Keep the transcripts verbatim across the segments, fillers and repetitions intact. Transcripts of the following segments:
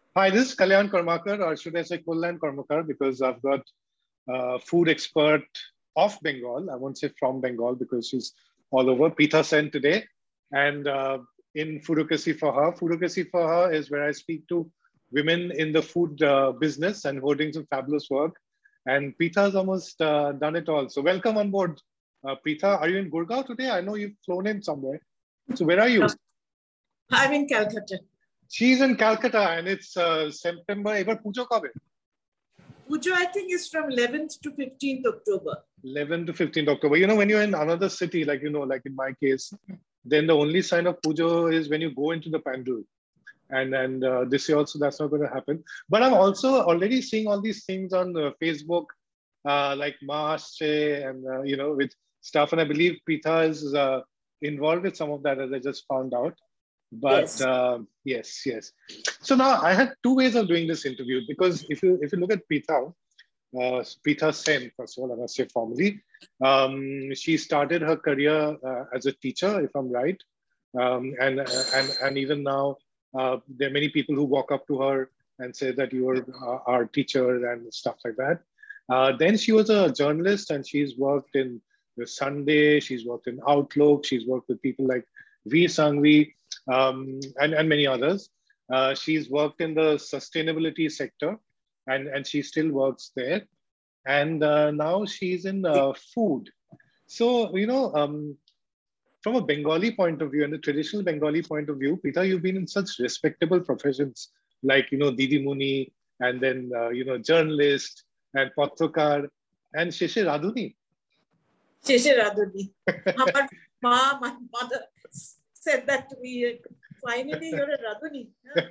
Hi, this is Kalyan Karmakar, or should I say Kullan Karmakar, because I've got a food expert of Bengal. I won't say from Bengal because she's all over. Pita Sen today. And uh, in Foodocracy for Her. Foodocracy for Her is where I speak to women in the food uh, business and who are doing some fabulous work. And Pita's almost uh, done it all. So welcome on board, uh, Pita. Are you in Gurgaon today? I know you've flown in somewhere. So where are you? I'm in Calcutta. She's in Calcutta and it's uh, September. Ever Pujo kabe? Pujo, I think, is from eleventh to fifteenth October. eleventh to fifteenth October. You know, when you're in another city, like, you know, like in my case, then the only sign of Pujo is when you go into the pandal. And and uh, this year also, that's not going to happen. But I'm also already seeing all these things on uh, Facebook, uh, like Maasche and, uh, you know, with stuff. And I believe Pita is uh, involved with some of that, as I just found out. But Yes. Uh, yes, yes. So now I had two ways of doing this interview, because if you if you look at Pita, uh, Pita Sen, first of all, I must say formally, um, she started her career uh, as a teacher, if I'm right, um, and uh, and and even now uh, there are many people who walk up to her and say that you are uh, our teacher and stuff like that. Uh, then she was a journalist, and she's worked in the Sunday, she's worked in Outlook, she's worked with people like V Sangvi, um, and, and many others. Uh, she's worked in the sustainability sector, and, and she still works there. And uh, now she's in uh, food. So, you know, um, from a Bengali point of view and the traditional Bengali point of view, Pita, you've been in such respectable professions like, you know, Didi Muni, and then, uh, you know, journalist and Patrokar and Sheshe Radhuni. Sheshe Radhuni. My mom, my mother said that to me. Finally, you're a Radhuni.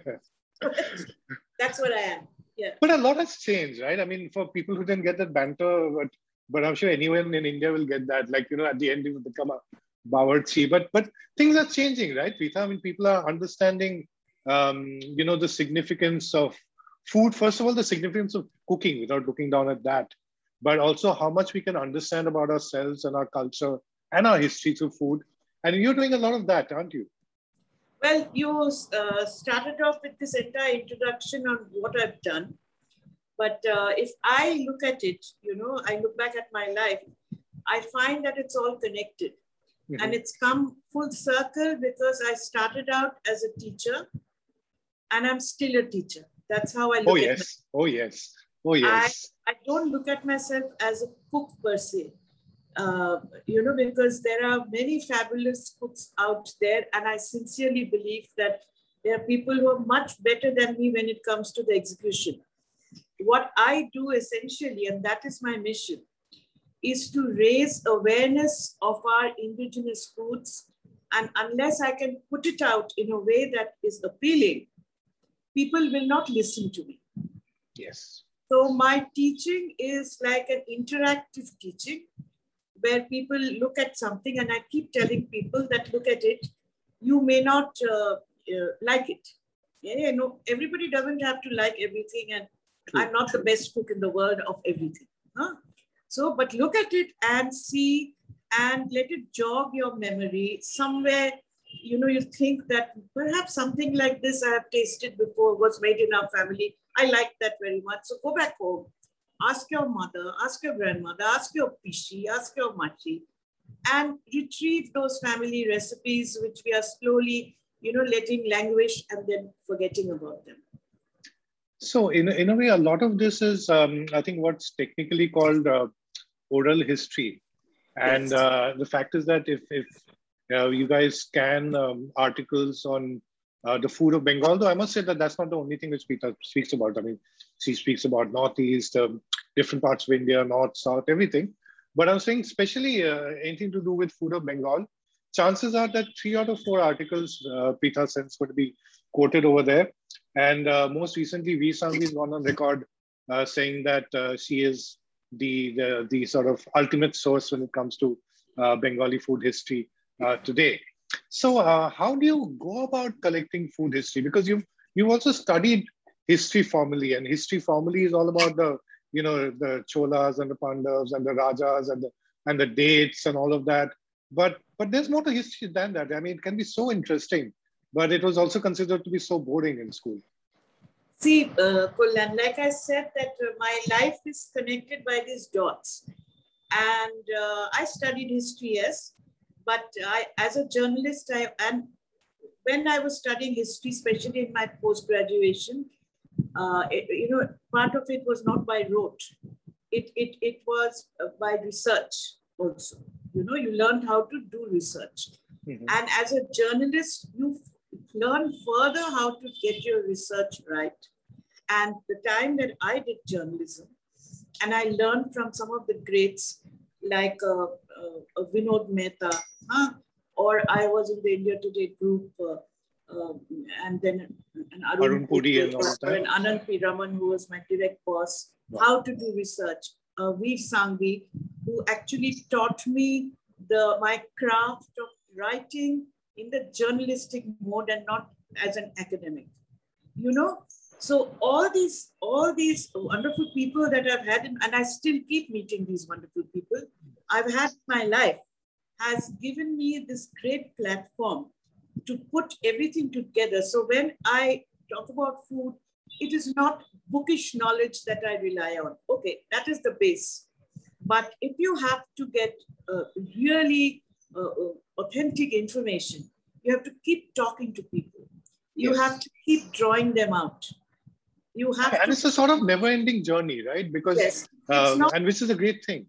Huh? That's what I am. Yeah. But a lot has changed, right? I mean, for people who didn't get that banter, but but I'm sure anyone in India will get that. Like, you know, at the end, you will become a bawarchi. But but things are changing, right, Pita? I mean, people are understanding, um, you know, the significance of food. First of all, the significance of cooking, without looking down at that, but also how much we can understand about ourselves and our culture and our history through food. And you're doing a lot of that, aren't you? Well, you uh, started off with this entire introduction on what I've done. But uh, if I look at it, you know, I look back at my life, I find that it's all connected. Mm-hmm. And it's come full circle because I started out as a teacher and I'm still a teacher. That's how I look oh, at yes. myself. Oh, yes. Oh, yes. I, I don't look at myself as a cook per se. Uh, you know, because there are many fabulous cooks out there, and I sincerely believe that there are people who are much better than me when it comes to the execution. What I do essentially, and that is my mission, is to raise awareness of our indigenous foods. And unless I can put it out in a way that is appealing, people will not listen to me. Yes. So my teaching is like an interactive teaching, where people look at something, and I keep telling people that look at it, you may not uh, uh, like it. Yeah, you know, everybody doesn't have to like everything, and true, I'm not true. the best cook in the world of everything. Huh? So, but look at it and see, and let it jog your memory. Somewhere, you know, you think that perhaps something like this I have tasted before, was made in our family. I like that very much. So go back home. Ask your mother, ask your grandmother, ask your pishi, ask your machi, and retrieve those family recipes which we are slowly, you know, letting languish and then forgetting about them. So in, in a way, a lot of this is, um, I think, what's technically called uh, oral history. And yes. uh, the fact is that if, if uh, you guys scan um, articles on uh, the food of Bengal, though I must say that that's not the only thing which Pita speaks about. I mean, she speaks about Northeast, um, different parts of India, North, South, everything. But I was saying, especially uh, anything to do with food of Bengal, chances are that three out of four articles uh, Pita Sen's going to be quoted over there. And uh, most recently, V Sangvi has gone on record uh, saying that uh, she is the, the the sort of ultimate source when it comes to uh, Bengali food history uh, today. So uh, how do you go about collecting food history? Because you've, you've also studied history formally, and history formally is all about the, you know, the Cholas and the Pandavas and the Rajas and the, and the dates and all of that. But, but there's more to history than that. I mean, it can be so interesting, but it was also considered to be so boring in school. See, uh, Kullan, like I said, that uh, my life is connected by these dots. And uh, I studied history, yes, but I, as a journalist, I and when I was studying history, especially in my post-graduation, uh, it, you know, part of it was not by rote. It, it, it was by research also. You know, you learned how to do research. Mm-hmm. And as a journalist, you learn further how to get your research right. And the time that I did journalism, and I learned from some of the greats like uh, uh, Vinod Mehta, huh? Or I was in the India Today group, uh, uh, and then an Arun, Arun Puri and, and Anand P. Raman, who was my direct boss, wow. How to do research. Uh, Veer Sangvi, who actually taught me the my craft of writing in the journalistic mode and not as an academic. You know, so all these all these wonderful people that I've had, and I still keep meeting these wonderful people I've had in my life, has given me this great platform to put everything together. So when I talk about food, it is not bookish knowledge that I rely on. Okay, that is the base. But if you have to get uh, really uh, authentic information, you have to keep talking to people. You yes. have to keep drawing them out. You have and to, it's a sort of never-ending journey, right? Because yes, uh, not, and which is a great thing.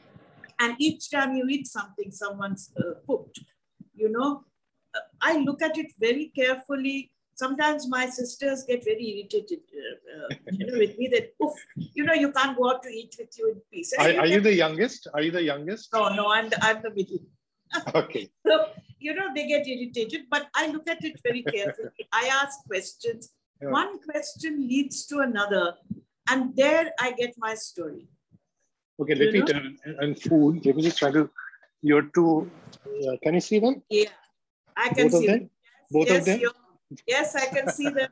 And each time you eat something someone's uh, cooked, you know, uh, I look at it very carefully. Sometimes my sisters get very irritated, uh, uh, you know, with me that, oof, you know, you can't go out to eat with you in peace. Are, you, are you the youngest? Are you the youngest? No, no, I'm the, I'm the middle. Okay. So, you know, they get irritated, but I look at it very carefully. I ask questions. Yeah. One question leads to another, and there I get my story. Okay, let you me turn and food. Let me just try to, your two, uh, can you see them? Yeah, I can Both see of them. them. Yes, Both yes, of them? Yes, I can see them.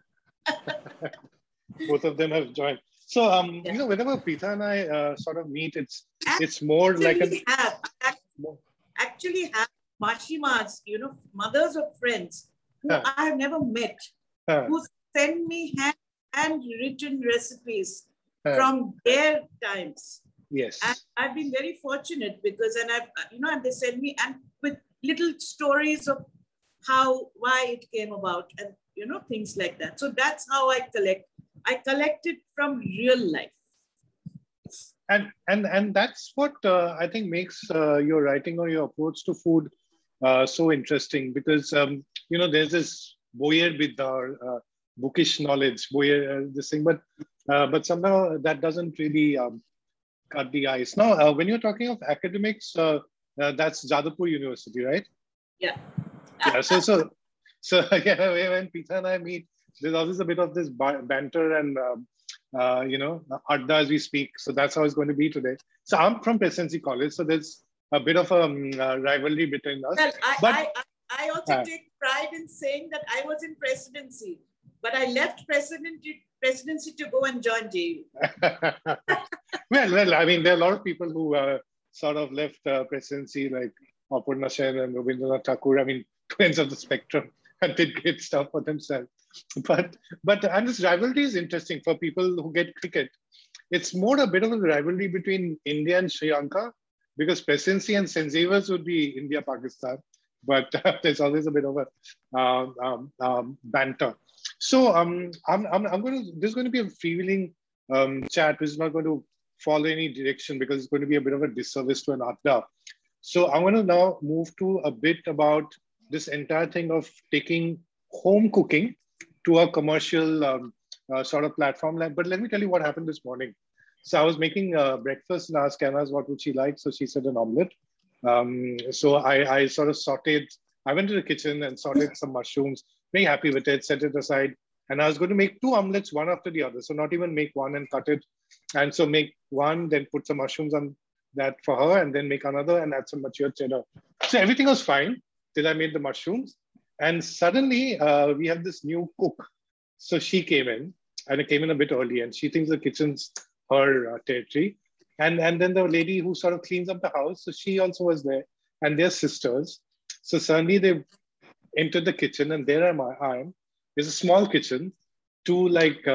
Both of them have joined. So, um, yeah. you know, whenever Preetha and I uh, sort of meet, it's it's more actually like a... Have, actually have Mashimas, you know, mothers of friends who huh. I have never met, huh. who send me hand, handwritten recipes huh. from their times. Yes. And I've been very fortunate because, and I've, you know, and they send me, and with little stories of how, why it came about and, you know, things like that. So that's how I collect. I collect it from real life. And, and, and that's what uh, I think makes uh, your writing or your approach to food uh, so interesting because, um, you know, there's this boyer with our uh, bookish knowledge, boyer, uh, this thing, but, uh, but somehow that doesn't really um, cut the ice. Now, uh, when you're talking of academics, uh, uh, that's Jadavpur University, right? Yeah. Yeah. So, so, so yeah, when Preetha and I meet, there's always a bit of this banter and, um, uh, you know, adda as we speak. So that's how it's going to be today. So I'm from Presidency College, so there's a bit of a um, uh, rivalry between us. Well, I, but, I, I also uh, take pride in saying that I was in Presidency, but I left Presidency, presidency to go and join J U. well, well, I mean, there are a lot of people who uh, sort of left uh, Presidency, like Aparna Sen and Rabindranath Tagore. I mean, two ends of the spectrum, and did great stuff for themselves. But, but, and this rivalry is interesting for people who get cricket. It's more a bit of a rivalry between India and Sri Lanka because Presidency and Saint Xavier's would be India, Pakistan. But uh, there's always a bit of a um, um, um, banter. So um, I'm, I'm, I'm going to, this is going to be a freewheeling um, chat, which is not going to follow any direction because it's going to be a bit of a disservice to an adda. So I'm going to now move to a bit about this entire thing of taking home cooking to a commercial um, uh, sort of platform. But let me tell you what happened this morning. So I was making uh, breakfast and asked Canaz what would she like. So she said an omelette. Um, so I, I sort of sauteed, I went to the kitchen and sauteed some mushrooms, very happy with it, set it aside. And I was going to make two omelets, one after the other. So not even make one and cut it. And so make one, then put some mushrooms on that for her, and then make another and add some matured cheddar. So everything was fine till I made the mushrooms. And suddenly uh, we have this new cook. So she came in, and it came in a bit early, and she thinks the kitchen's her uh, territory. And, and then the lady who sort of cleans up the house, so she also was there, and they're sisters. So suddenly they entered the kitchen, and there am I. I am. It's a small kitchen, two like uh,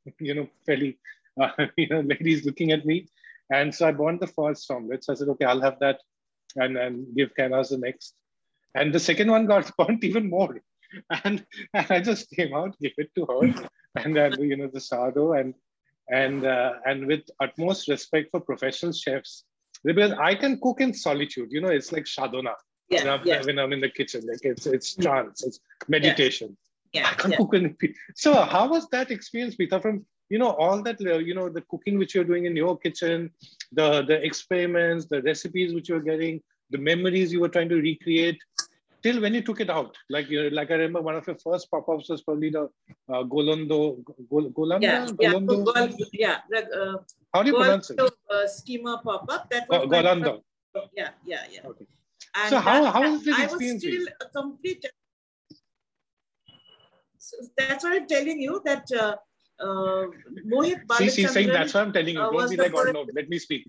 you know, fairly, uh, you know, ladies looking at me. And so I bought the first omelette. So I said, okay, I'll have that and, and give Kailash the next. And the second one got burnt even more. And, and I just came out, gave it to her, and then, you know, the sourdough, and and uh, and with utmost respect for professional chefs, because I can cook in solitude. You know, it's like sadhana. Yeah, when, I'm, yeah. when I'm in the kitchen, like it's it's trance, it's meditation. Yeah, yeah, I can't yeah. cook in. So how was that experience, Pita? From you know all that uh, you know the cooking which you're doing in your kitchen, the the experiments, the recipes which you're getting, the memories you were trying to recreate, till when you took it out. Like you like I remember one of your first pop-ups was probably the uh, Golondo, Gol, Golanda, Yeah, Golondo. yeah, Gol, yeah. The, uh, How do you pronounce it? Uh, steamer pop-up. That was uh, my Golanda. first, yeah, yeah, yeah. Okay. And so how that, how was this I experience? was still a complete. So that's what I'm telling you. That uh, uh, Mohit Balachandran. See, she's saying that's what I'm telling you. Uh, Don't be like Arnav. Let me speak.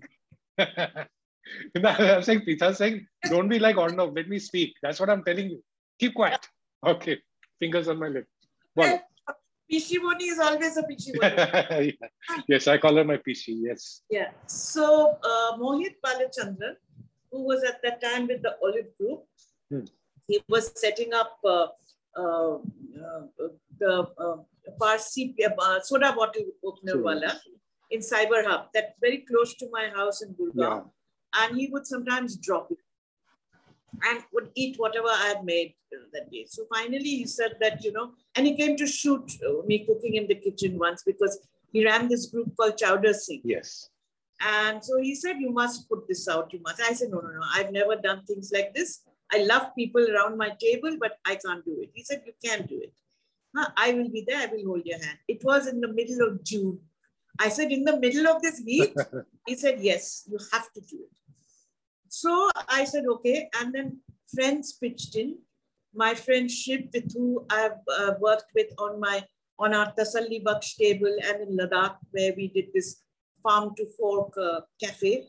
I'm saying, Pita saying, don't be like Arnav. Let me speak. That's what I'm telling you. Keep quiet. Okay. Fingers on my lip. Well, Pishimoni is always a Pishimoni. Yeah. Yes, I call her my Pishi. Yes. Yeah. So uh, Mohit Balachandran, who was at that time with the Olive Group, hmm. he was setting up uh, uh, uh, the uh, Parsi uh, soda bottle opener wala in Cyber Hub. That's very close to my house in Gurgaon. Yeah. And he would sometimes drop it and would eat whatever I had made that day. So finally he said that, you know, and he came to shoot me cooking in the kitchen once because he ran this group called Chowder Singh. Yes. And so he said, you must put this out, you must. I said, no, no, no, I've never done things like this. I love people around my table, but I can't do it. He said, you can do it. Huh, I will be there, I will hold your hand. It was in the middle of June. I said, in the middle of this heat? He said, yes, you have to do it. So I said, okay. And then friends pitched in. My friend Shiv, with who I've uh, worked with on my on our Tasalli Baksh table and in Ladakh, where we did this farm to fork uh, cafe.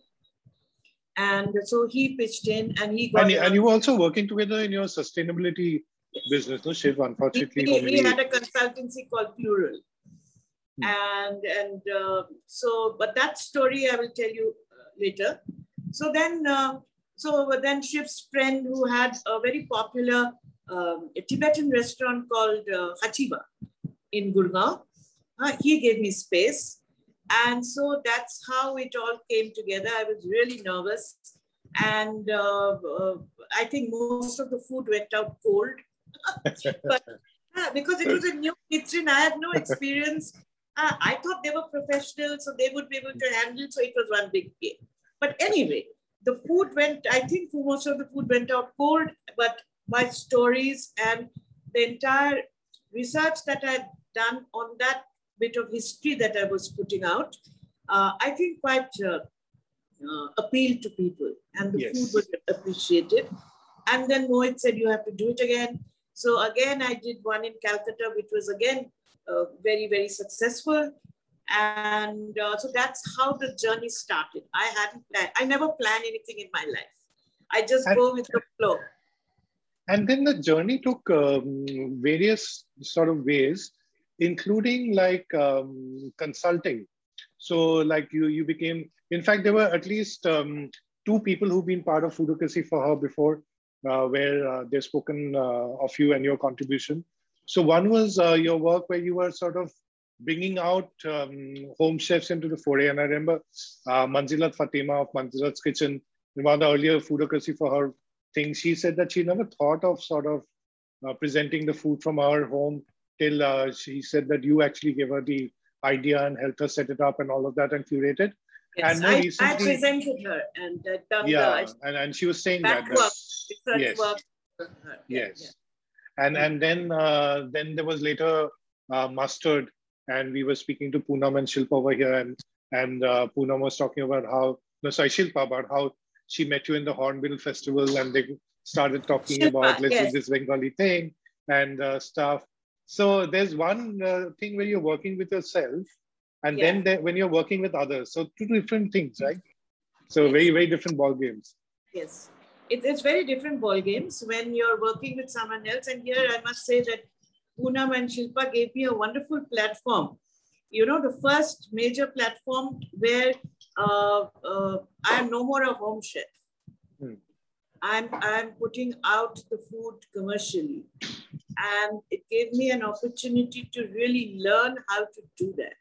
And so he pitched in and he got... And, and you were also working together in your sustainability business, no, Shiv, unfortunately. He, he had a consultancy called Plural. Hmm. And, and uh, so, but that story I will tell you uh, later. So then, uh, so then Shiv's friend who had a very popular um, a Tibetan restaurant called uh, Hachiba in Gurgaon, uh, he gave me space. And so that's how it all came together. I was really nervous. And uh, uh, I think most of the food went out cold. But uh, because it was a new kitchen, I had no experience. Uh, I thought they were professionals, so they would be able to handle it. So it was one big game. But anyway, the food went, I think most of the food went out cold, but my stories and the entire research that I'd done on that bit of history that I was putting out, uh, I think quite uh, uh, appealed to people, and the yes. food was appreciated. And then Mohit said, you have to do it again. So again, I did one in Calcutta, which was again uh, very, very successful. And uh, so that's how the journey started. I hadn't planned. I never plan anything in my life. I just and, go with the flow. And then the journey took um, various sort of ways, including like um, consulting. So like you, you became, in fact, there were at least um, two people who've been part of Foodocracy for Her before, uh, where uh, they've spoken uh, of you and your contribution. So one was uh, your work where you were sort of bringing out um, home chefs into the foray. And I remember uh, Manzilat Fatima of Manzilat's Kitchen, in one of the earlier Foodocracy for Her things, she said that she never thought of sort of uh, presenting the food from our home till uh, she said that you actually gave her the idea and helped her set it up and all of that and curate it. Yes, and more I, recently, I presented her and uh, done yeah, the, and, and she was saying that. Work, that yes, work. Yeah, yes. Yeah. And, and then, uh, then there was later uh, mustard. And we were speaking to Poonam and Shilpa over here, and and uh, Poonam was talking about how, no, sorry, Shilpa, about how she met you in the Hornbill Festival, and they started talking Shilpa, about let's yes. do this Bengali thing and uh, stuff. So there's one uh, thing where you're working with yourself, and yeah. then there, when you're working with others. So two different things, right? So yes. very, very different ball games. Yes, it, it's very different ball games when you're working with someone else. And here I must say that Poonam and Shilpa gave me a wonderful platform you know, the first major platform where uh, uh, I am no more a home chef. Hmm. I'm, I'm putting out the food commercially. And it gave me an opportunity to really learn how to do that.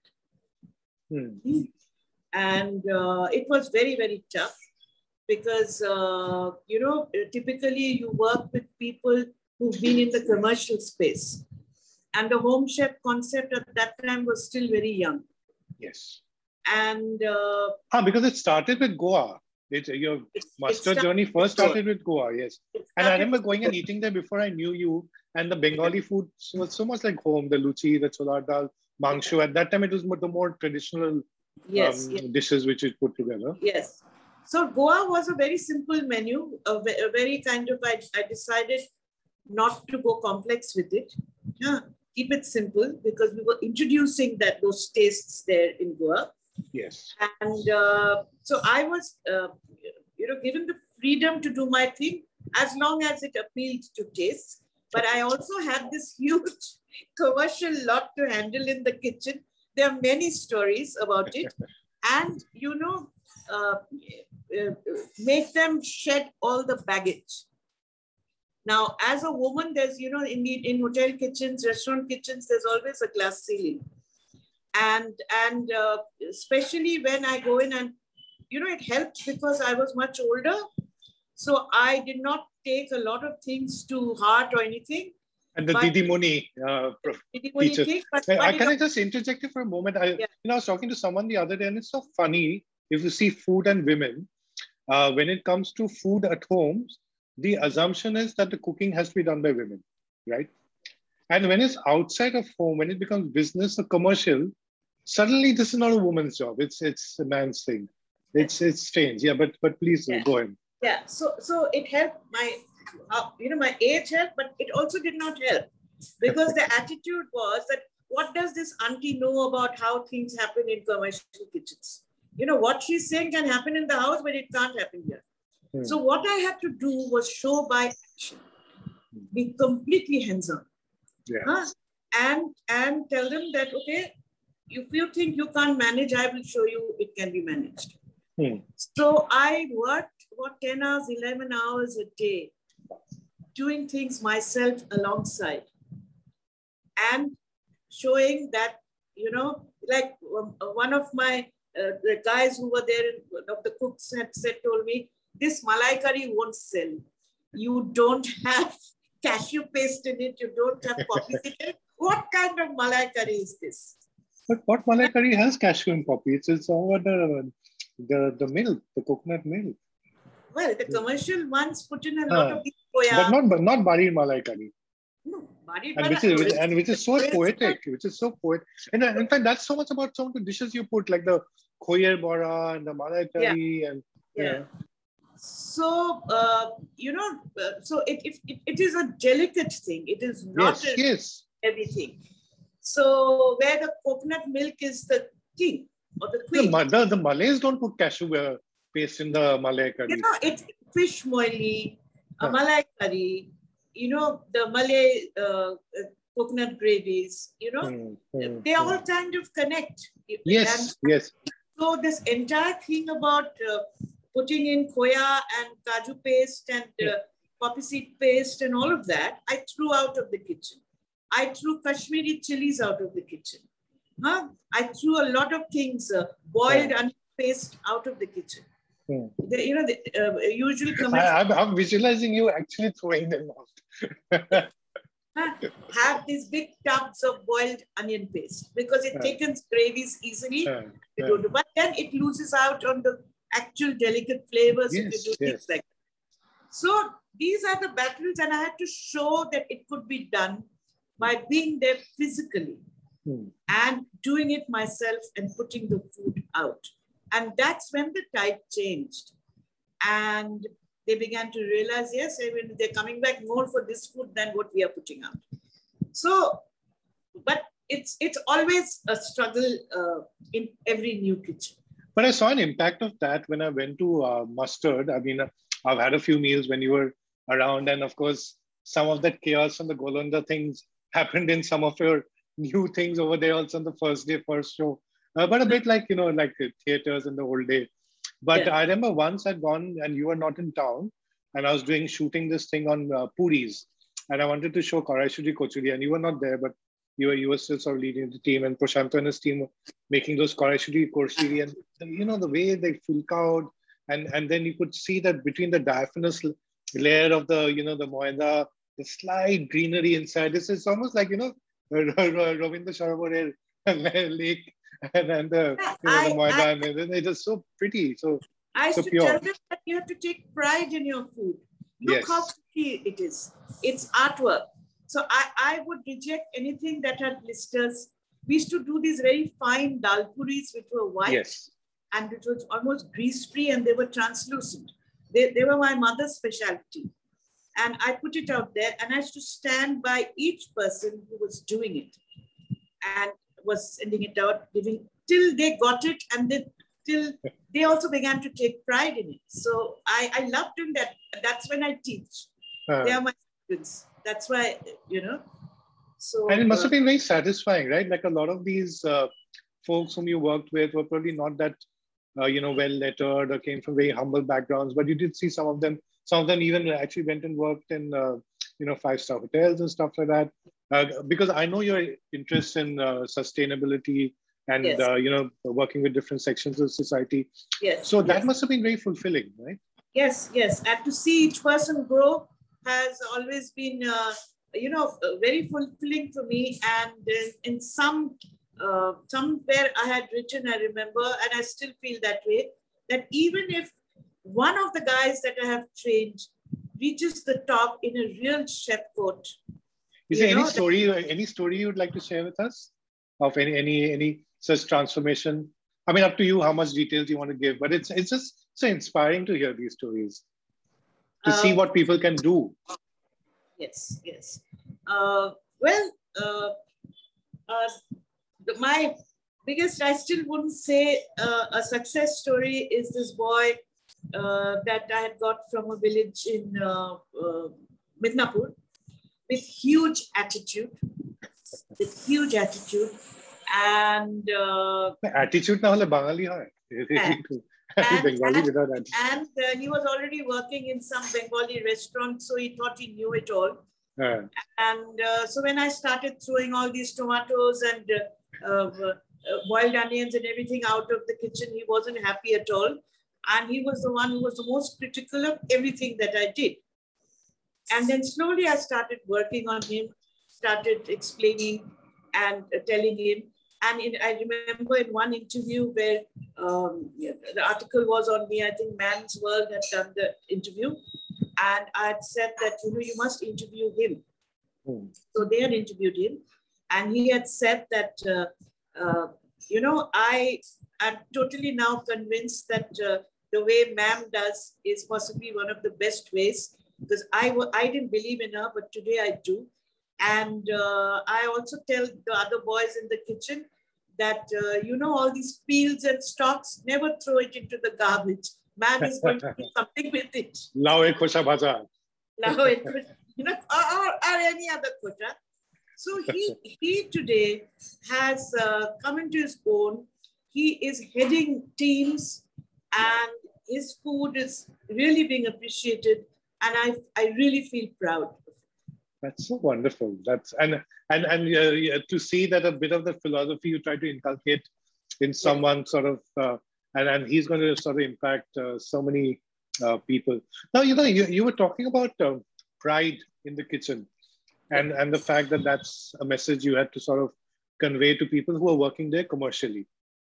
Hmm. And uh, it was very, very tough because, uh, you know, typically you work with people who've been in the commercial space. And the home chef concept at that time was still very young. Yes. And uh, ah, because it started with Goa. It, your master it journey first started with Goa, yes. And I remember going and eating there before I knew you. And the Bengali food was so much like home, the luchi, the cholar dal, mangsho. At that time, it was more, the more traditional yes, um, yes. dishes which it put together. Yes. So Goa was a very simple menu, a, a very kind of, I, I decided not to go complex with it. Yeah, keep it simple because we were introducing that those tastes there in Goa. Yes. And uh, so I was, uh, you know, given the freedom to do my thing as long as it appealed to taste. But I also had this huge commercial lot to handle in the kitchen. There are many stories about it. And, you know, uh, uh, make them shed all the baggage. Now, as a woman, there's, you know, in, in hotel kitchens, restaurant kitchens, there's always a glass ceiling. And, and uh, especially when I go in and, you know, it helped because I was much older. So I did not take a lot of things to heart or anything. And the Didi Muni uh, teacher. Thing, but, but I, can I just interject you for a moment? I, yeah. you know, I was talking to someone the other day, and it's so funny if you see food and women. Uh, when it comes to food at homes, the assumption is that the cooking has to be done by women, right? And when it's outside of home, when it becomes business or commercial, suddenly this is not a woman's job. It's it's a man's thing. It's it's strange. Yeah, but but please yeah. go ahead. Yeah. So so it helped my, uh, you know, my age helped, but it also did not help because the attitude was that what does this auntie know about how things happen in commercial kitchens? You know, what she's saying can happen in the house, but it can't happen here. Hmm. So what I had to do was show by action, be completely hands-on. Yeah. Huh? And, and tell them that, okay, if you think you can't manage, I will show you it can be managed. Hmm. So I worked for ten hours, eleven hours a day, doing things myself alongside and showing that, you know, like um, one of my, uh, the guys who were there, of the cooks had said, told me, this malai curry won't sell. You don't have cashew paste in it. You don't have poppy in it. What kind of malai curry is this? But what malai curry has cashew and poppy? It's, it's over the, the, the milk, the coconut milk. Well, the commercial ones put in a lot uh, of soya. But not, but not bari malai curry. No, bari and which is, which, and which is so poetic, which is so poetic. And in fact, that's so much about some of the dishes you put, like the khoyer bora and the malai curry. Yeah. And yeah. yeah. So, uh, you know, uh, so it, it, it is a delicate thing. It is not yes, a, yes. everything. So, where the coconut milk is the king or the queen. The, the, the Malays don't put cashew uh, paste in the malai curry. You know, it's fish moili, a malai curry, you know, the Malay uh, coconut gravies, you know, mm, mm, they mm. all kind of connect. Yes, and yes. So this entire thing about uh, putting in khoya and kaju paste and uh, poppy seed paste and all of that, I threw out of the kitchen. I threw Kashmiri chilies out of the kitchen. Huh? I threw a lot of things, uh, boiled onion paste out of the kitchen. Hmm. The, you know, the uh, usual commercial. I, I'm, I'm visualizing you actually throwing them out. Have these big tubs of boiled onion paste because it uh, thickens gravies easily. Uh, uh, but then it loses out on the actual delicate flavors yes, if you do yes. things like that. So these are the battles, and I had to show that it could be done by being there physically hmm. and doing it myself and putting the food out. And that's when the tide changed. And they began to realize, yes, I mean, they're coming back more for this food than what we are putting out. So, but it's it's always a struggle uh, in every new kitchen. But I saw an impact of that when I went to uh, Mustard. I mean, I've had a few meals when you were around. And of course, some of that chaos and the Golonda things happened in some of your new things over there also on the first day, first show. Uh, but a bit like, you know, like uh, theaters in the old day. But yeah. I remember once I'd gone and you were not in town, and I was doing shooting this thing on uh, puris, and I wanted to show Karaishuri Kochuri, and you were not there, but you were you were still sort of leading the team, and Prashant and his team were making those Karaishuri Kochuri, and you know the way they fulk out, and and then you could see that between the diaphanous layer of the you know the moida, the slight greenery inside. This is almost like you know Ravindra Sarovar Lake. And then the, you know, the moida, and then it is so pretty. So I used so to pure. tell them that you have to take pride in your food. Look yes. how pretty it is. It's artwork. So I, I would reject anything that had blisters. We used to do these very fine dal puris, which were white yes. and it was almost grease-free, and they were translucent. They, they were my mother's specialty. And I put it out there, and I used to stand by each person who was doing it. And was sending it out, giving till they got it, and then till they also began to take pride in it. So I, I love doing that. That's when I teach. Uh, they are my students. That's why, you know. So and it must uh, have been very satisfying, right? Like a lot of these uh, folks whom you worked with were probably not that, uh, you know, well lettered or came from very humble backgrounds, but you did see some of them. Some of them even actually went and worked in, uh, you know, five-star hotels and stuff like that. Uh, because I know your interest in uh, sustainability and, yes. uh, you know, working with different sections of society. Yes. So that yes. must have been very fulfilling, right? Yes, yes. And to see each person grow has always been, uh, you know, very fulfilling for me. And in, in some, uh, somewhere I had written, I remember, and I still feel that way, that even if one of the guys that I have trained reaches the top in a real chef coat, is there any story, any story you'd like to share with us of any, any, any such transformation? I mean, up to you how much details you want to give, but it's it's just so inspiring to hear these stories, to um, see what people can do. Yes, yes. Uh, well, uh, uh, my biggest, I still wouldn't say uh, a success story is this boy uh, that I had got from a village in uh, uh, Midnapur. With huge attitude, with huge attitude, and uh, attitude na hole Bengali hai. And, and, Bengali and, and uh, he was already working in some Bengali restaurant, so he thought he knew it all. Yeah. And uh, so when I started throwing all these tomatoes and uh, uh, uh, boiled onions and everything out of the kitchen, he wasn't happy at all. And he was the one who was the most critical of everything that I did. And then slowly I started working on him, started explaining and uh, telling him. And in, I remember in one interview where um, yeah, the article was on me, I think Man's World had done the interview. And I had said that, you know, you must interview him. Mm. So they had interviewed him. And he had said that, uh, uh, you know, I am totally now convinced that uh, the way Ma'am does is possibly one of the best ways. Because I, I didn't believe in her, but today I do. And uh, I also tell the other boys in the kitchen that, uh, you know, all these peels and stalks, never throw it into the garbage. Man is going to do something with it. Lao ek khosha bhaja. Lao ek khosha, you know, or, or, or any other kota. So he, he today has uh, come into his own. He is heading teams and his food is really being appreciated. And I, I really feel proud. That's so wonderful. That's and and and uh, to see that a bit of the philosophy you try to inculcate in someone, sort of, uh, and and he's going to sort of impact uh, so many uh, people. Now, you know, you, you were talking about uh, pride in the kitchen, and and the fact that that's a message you had to sort of convey to people who are working there commercially.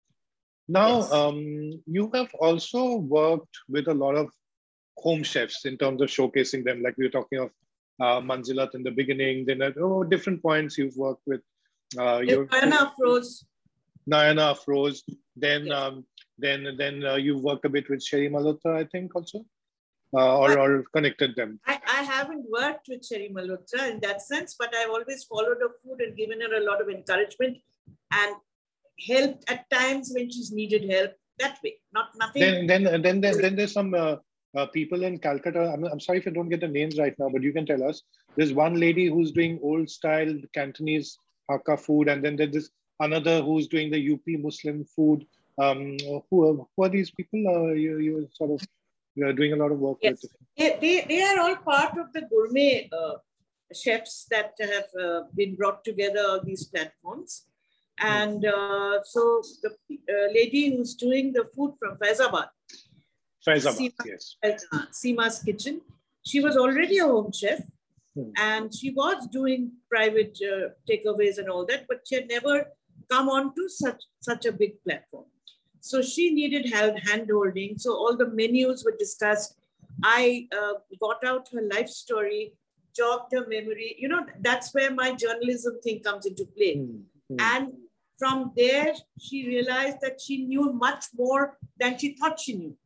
Now, yes. um, you have also worked with a lot of home chefs in terms of showcasing them, like we were talking of uh, Manzilat in the beginning, then at oh, different points you've worked with uh, your Nayana Afroz. Nayana Afroz. Then, yes. um, then, then uh, you've worked a bit with Sherry Malhotra, I think, also, uh, or, or connected them. I, I haven't worked with Sherry Malhotra in that sense, but I've always followed her food and given her a lot of encouragement and helped at times when she's needed help. That way, not nothing. Then, then, then, then, then there's some. Uh, Uh, people in Calcutta, I'm, I'm sorry if I don't get the names right now, but you can tell us. There's one lady who's doing old style Cantonese Hakka food, and then there's this another who's doing the U P Muslim food. Um, who, are, who are these people? Uh, you, you sort of you are doing a lot of work yes. with. They, they, they are all part of the gourmet uh, chefs that have uh, been brought together on these platforms. And uh, so the uh, lady who's doing the food from Faizabad, Faizabad, Seema, yes. uh, Seema's Kitchen, she was already a home chef. Hmm. And she was doing private uh, takeaways and all that, but she had never come onto such, such a big platform. So she needed help, hand-holding. So all the menus were discussed. I uh, got out her life story, jogged her memory. You know, that's where my journalism thing comes into play. Mm-hmm. And from there, she realized that she knew much more than she thought she knew.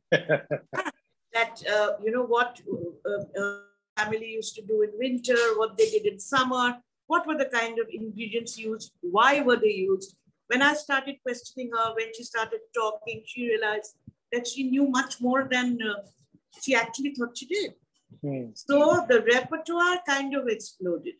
That, uh, you know, what uh, uh, family used to do in winter, what they did in summer, what were the kind of ingredients used, why were they used. When I started questioning her, when she started talking, she realized that she knew much more than uh, she actually thought she did. Mm. So the repertoire kind of exploded.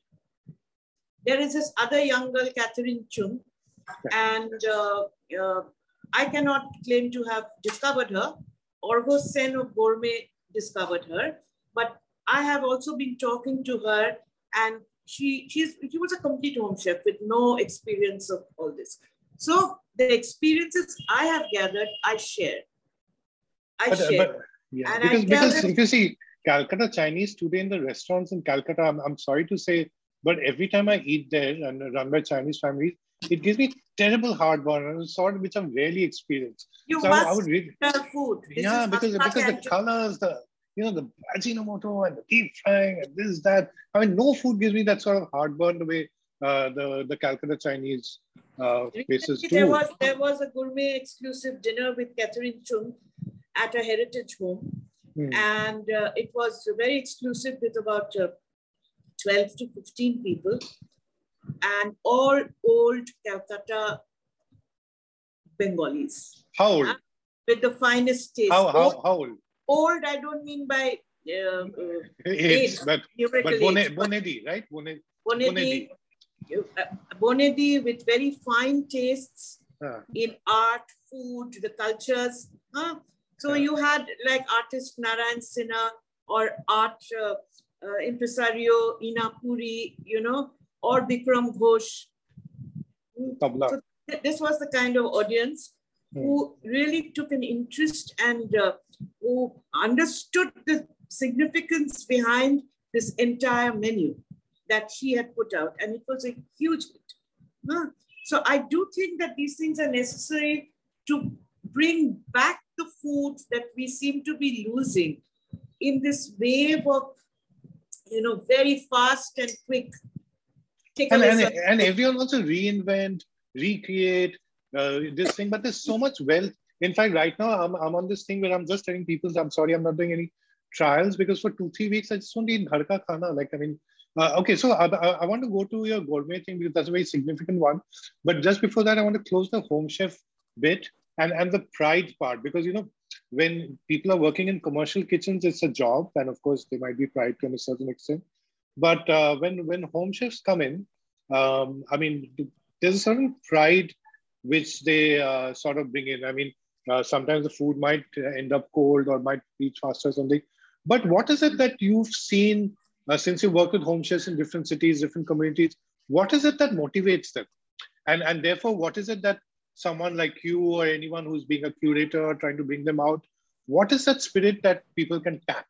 There is this other young girl, Catherine Chung, and uh, uh, I cannot claim to have discovered her. Orgo Sen of Gourmet discovered her, but I have also been talking to her, and she, she's, she was a complete home chef with no experience of all this. So the experiences I have gathered, I share. I but, share. But, yeah, and because, I because them, if you see Calcutta Chinese today in the restaurants in Calcutta, I'm, I'm sorry to say, but every time I eat there and run by Chinese families, it gives me terrible heartburn, and sort of which I'm rarely experienced. You so must I would really, food. This yeah, is because, because the colors, the you know, the Ajinomoto and the deep frying and this, that. I mean, no food gives me that sort of heartburn the way uh, the, the Calcutta Chinese uh, places do. There was, there was a gourmet exclusive dinner with Catherine Chung at a heritage home. Hmm. And uh, it was very exclusive with about uh, twelve to fifteen people. And all old Calcutta Bengalis. How old? Uh, with the finest taste. How, how, old, how old? Old, I don't mean by uh, uh, age, age, but, but Bonedi, Bonedi, right? Bonedi, Bonedi, uh, Bonedi with very fine tastes uh. in art, food, the cultures. Huh? So uh. you had like artist Narayan Sinha or art uh, uh, impresario Ina Puri, you know, or Bikram Ghosh. Tabla. So th this was the kind of audience hmm. who really took an interest and uh, who understood the significance behind this entire menu that she had put out. And it was a huge hit. Huh? So I do think that these things are necessary to bring back the foods that we seem to be losing in this wave of, you know, very fast and quick. And, and, and everyone wants to reinvent, recreate uh, this thing, but there's so much wealth. In fact, right now I'm, I'm on this thing where I'm just telling people, I'm sorry, I'm not doing any trials because for two, three weeks, I just want to eat ghar ka khana. Like, I mean, uh, okay, so I, I want to go to your gourmet thing because that's a very significant one. But just before that, I want to close the home chef bit and, and the pride part, because, you know, when people are working in commercial kitchens, it's a job. And of course, there might be pride to a certain extent. But uh, when, when home chefs come in, um, I mean, there's a certain pride which they uh, sort of bring in. I mean, uh, sometimes the food might end up cold or might reach faster or something. But what is it that you've seen uh, since you work with home chefs in different cities, different communities? What is it that motivates them? And, and therefore, what is it that someone like you or anyone who's being a curator or trying to bring them out, what is that spirit that people can tap?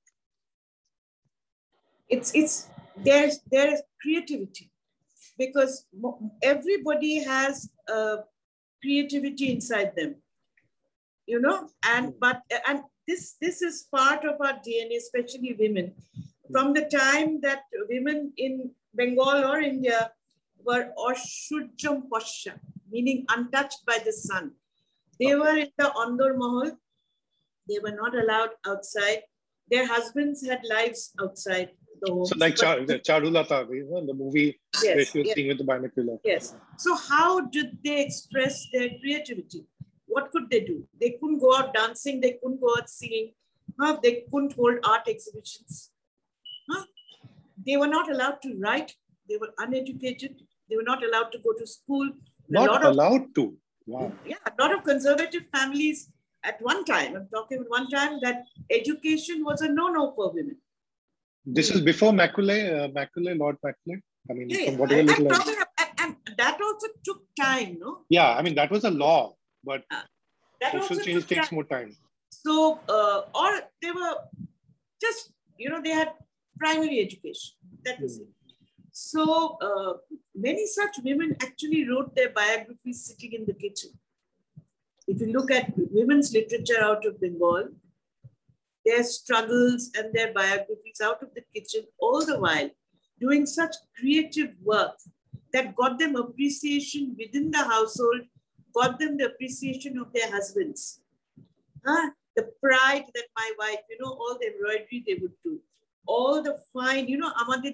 It's, it's, there's, there's creativity, because everybody has uh, creativity inside them, you know, and, but, and this, this is part of our D N A, especially women. From the time that women in Bengal or India were Ashujjam Pasha, meaning untouched by the sun. They were in the Andor Mahal. They were not allowed outside. Their husbands had lives outside the home. So like Char Charulata, you know, the movie yes, where she was yes. seeing with the binocular. Yes. So how did they express their creativity? What could they do? They couldn't go out dancing. They couldn't go out singing. Huh? They couldn't hold art exhibitions. Huh? They were not allowed to write. They were uneducated. They were not allowed to go to school. Not allowed of, to. Wow. Yeah, a lot of conservative families at one time, I'm talking at one time, that education was a no-no for women. This is before Macaulay, uh, Macaulay, Lord Macaulay. I mean, yeah, from whatever and, little. And, and that also took time, no? Yeah, I mean, that was a law, but uh, that social change takes time. more time. So, uh, or they were just, you know, they had primary education. That was mm. it. So, uh, many such women actually wrote their biographies sitting in the kitchen. If you look at women's literature out of Bengal, their struggles and their biographies out of the kitchen, all the while doing such creative work that got them appreciation within the household, got them the appreciation of their husbands. Huh? The pride that my wife, you know, all the embroidery they would do, all the fine, you know,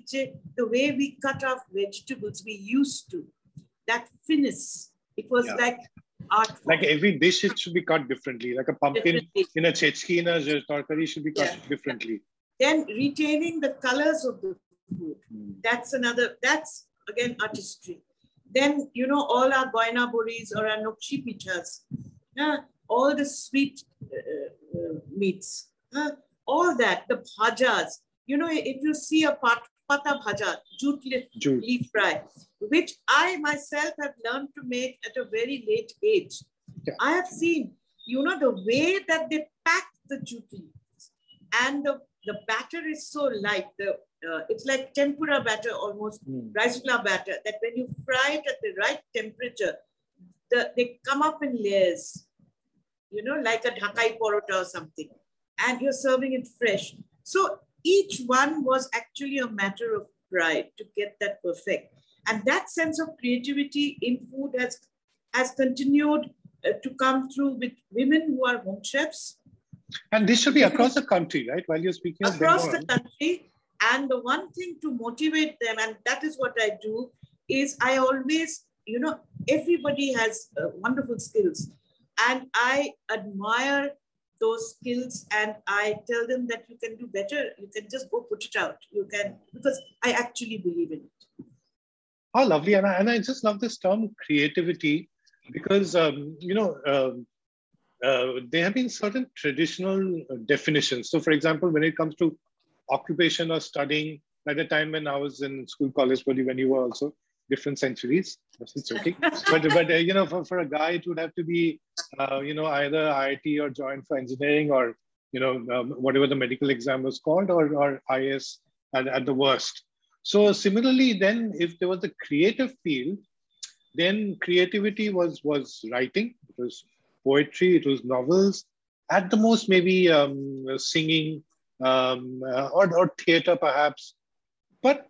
the way we cut off vegetables, we used to, that finesse, it was yeah. like art form. Like every dish, it should be cut differently. Like a pumpkin differently. In a chechki, in a tarkari should be cut yeah. differently. Then retaining the colors of the food. Mm. That's another, that's again artistry. Then, you know, all our goina boris or our nokshi pitas, uh, all the sweet uh, uh, meats, uh, all that, the bhajas. You know, if you see a pat, pata bhaja, jute leaf, leaf fry, which I myself have learned to make at a very late age. Yeah. I have seen, you know, the way that they pack the jute leaves and the, the batter is so light. The, uh, it's like tempura batter, almost mm. rice flour batter, that when you fry it at the right temperature, the, they come up in layers, you know, like a dhakai porota or something, and you're serving it fresh. So each one was actually a matter of pride to get that perfect. And that sense of creativity in food has, has continued uh, to come through with women who are home chefs. And this should be across the country, right? While you're speaking of Across the country. And the one thing to motivate them, and that is what I do, is I always, you know, everybody has uh, wonderful skills. And I admire those skills and I tell them that you can do better. You can just go put it out. You can, because I actually believe in it. Oh, lovely. And I, and I just love this term creativity because, um, you know, um, uh, there have been certain traditional definitions. So for example, when it comes to occupation or studying, at the time when I was in school, college, probably when you were also, different centuries, just joking. but but uh, you know, for, for a guy, it would have to be, uh, you know, either I I T or joined for engineering or, you know, um, whatever the medical exam was called, or, or I A S at, at the worst. So similarly, then if there was a creative field, then creativity was, was writing, it was poetry, it was novels, at the most maybe um, singing um, uh, or, or theater perhaps. But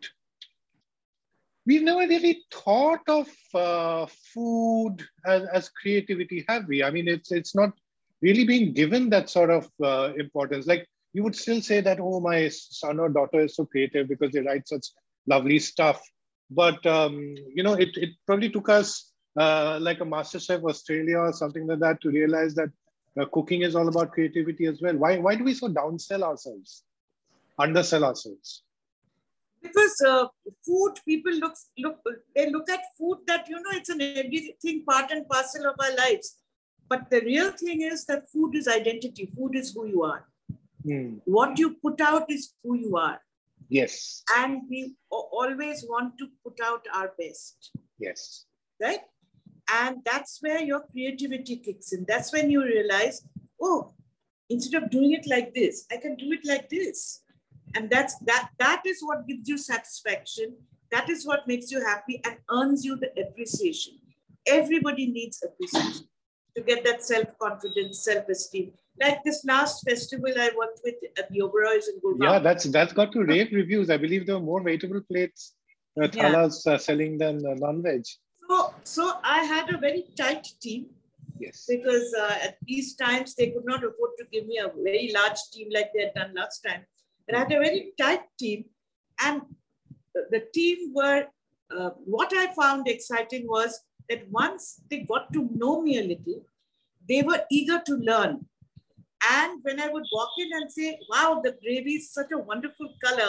we've never really thought of uh, food as, as creativity, have we? I mean, it's it's not really being given that sort of uh, importance. Like you would still say that, oh, my son or daughter is so creative because they write such lovely stuff. But, um, you know, it, it probably took us uh, like a MasterChef Australia or something like that to realize that uh, cooking is all about creativity as well. Why, why do we so downsell ourselves, undersell ourselves? Because uh, food, people look, look, they look at food that, you know, it's an everything part and parcel of our lives. But the real thing is that food is identity. Food is who you are. Mm. What you put out is who you are. Yes. And we always want to put out our best. Yes. Right? And that's where your creativity kicks in. That's when you realize, oh, instead of doing it like this, I can do it like this. And that's that. That is what gives you satisfaction. That is what makes you happy and earns you the appreciation. Everybody needs appreciation to get that self-confidence, self-esteem. Like this last festival I worked with at the Oberoi's in Gurgaon. Yeah, that's that's got to rave reviews. I believe there were more waitable plates, uh, thalas yeah. uh, selling than uh, non-veg. So, so I had a very tight team. Yes. Because uh, at these times, they could not afford to give me a very large team like they had done last time. But I had a very tight team. And the team were, uh, what I found exciting was that once they got to know me a little, they were eager to learn. And when I would walk in and say, wow, the gravy is such a wonderful color,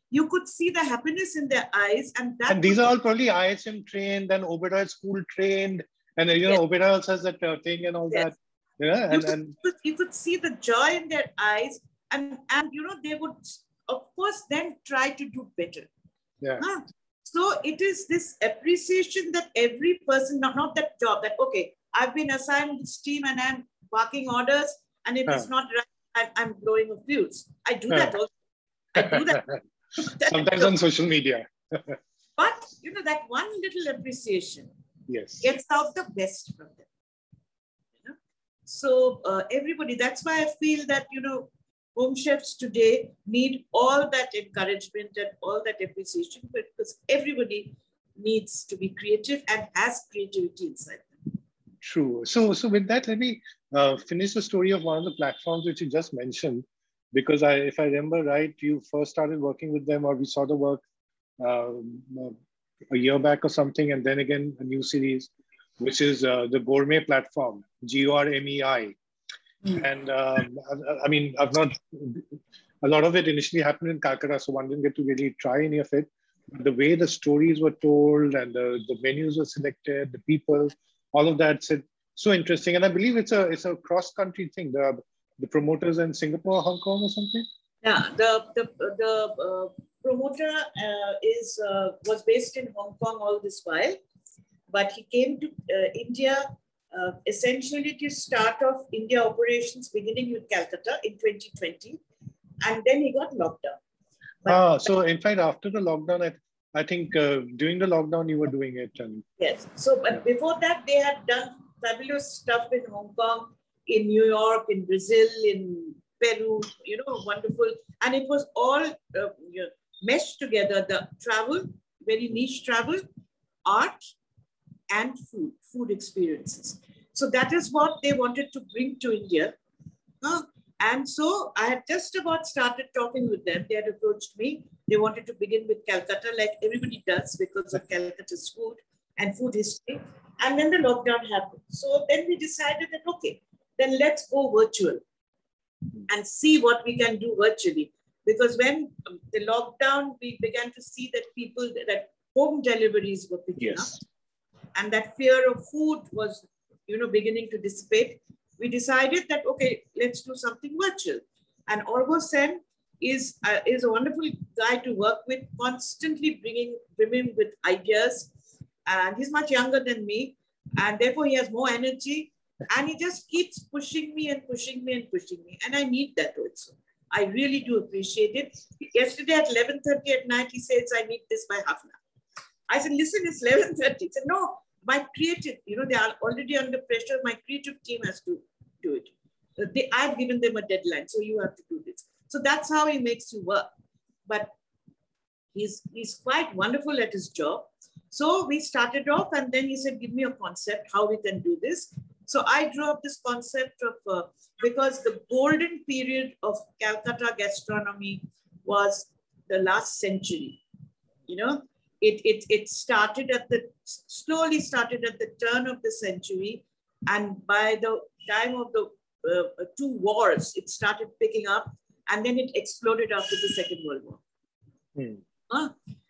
you could see the happiness in their eyes. And that and these are all probably I S M trained and Oberoi school trained. And, you know, yes. Oberoi also has that uh, thing and all yes. that. Yeah, and, you, could, and you, could, you could see the joy in their eyes. And, and, you know, they would, of course, then try to do better. Yeah. Huh? So it is this appreciation that every person, not, not that job, that, okay, I've been assigned this team and I'm barking orders. And if huh. it's not right, I'm, I'm blowing a fuse. I do huh. that also. I do that. Sometimes on social media. But, you know, that one little appreciation yes. gets out the best from them. You know? So uh, everybody, that's why I feel that, you know, home chefs today need all that encouragement and all that appreciation, because everybody needs to be creative and has creativity inside them. True. So, so with that, let me uh, finish the story of one of the platforms which you just mentioned, because I, if I remember right, you first started working with them, or we saw the work uh, a year back or something, and then again a new series, which is uh, the Gourmet platform, G O R M E I. Mm. And um, I, I mean, I've not, a lot of it initially happened in Calcutta, so one didn't get to really try any of it. But the way the stories were told and the, the menus were selected, the people, all of that, said so interesting. And I believe it's a it's a cross-country thing. The the promoters in Singapore, Hong Kong, or something. Yeah, the the the uh, promoter uh, is uh, was based in Hong Kong all this while, but he came to uh, India. Uh, essentially to start off India operations beginning with Calcutta in twenty twenty, and then he got locked down. But, ah, so in fact, after the lockdown, I, I think uh, during the lockdown you were doing it. And yes, so but yeah. Before that they had done fabulous stuff in Hong Kong, in New York, in Brazil, in Peru, you know, wonderful. And it was all uh, you know, meshed together, the travel, very niche travel, art, and food, food experiences. So that is what they wanted to bring to India. Uh, and so I had just about started talking with them. They had approached me. They wanted to begin with Calcutta, like everybody does, because of Calcutta's food and food history. And then the lockdown happened. So then we decided that, okay, then let's go virtual and see what we can do virtually. Because when the lockdown, we began to see that people, that home deliveries were picking yes. up. And that fear of food was, you know, beginning to dissipate. We decided that, okay, let's do something virtual. And Orgo Sen is, uh, is a wonderful guy to work with, constantly bringing women with ideas. And he's much younger than me. And therefore, he has more energy. And he just keeps pushing me and pushing me and pushing me. And I need that also. I really do appreciate it. Yesterday at eleven thirty at night, he says, I need this by half an hour. I said, listen, it's eleven thirty. He said, no, my creative, you know, they are already under pressure. My creative team has to do it. They, I've given them a deadline, so you have to do this. So that's how he makes you work. But he's, he's quite wonderful at his job. So we started off, and then he said, give me a concept, how we can do this. So I drew up this concept of, uh, because the golden period of Calcutta gastronomy was the last century, you know. It, it, it started at the, slowly started at the turn of the century. And by the time of the uh, two wars, it started picking up, and then it exploded after the Second World War. Hmm. Uh,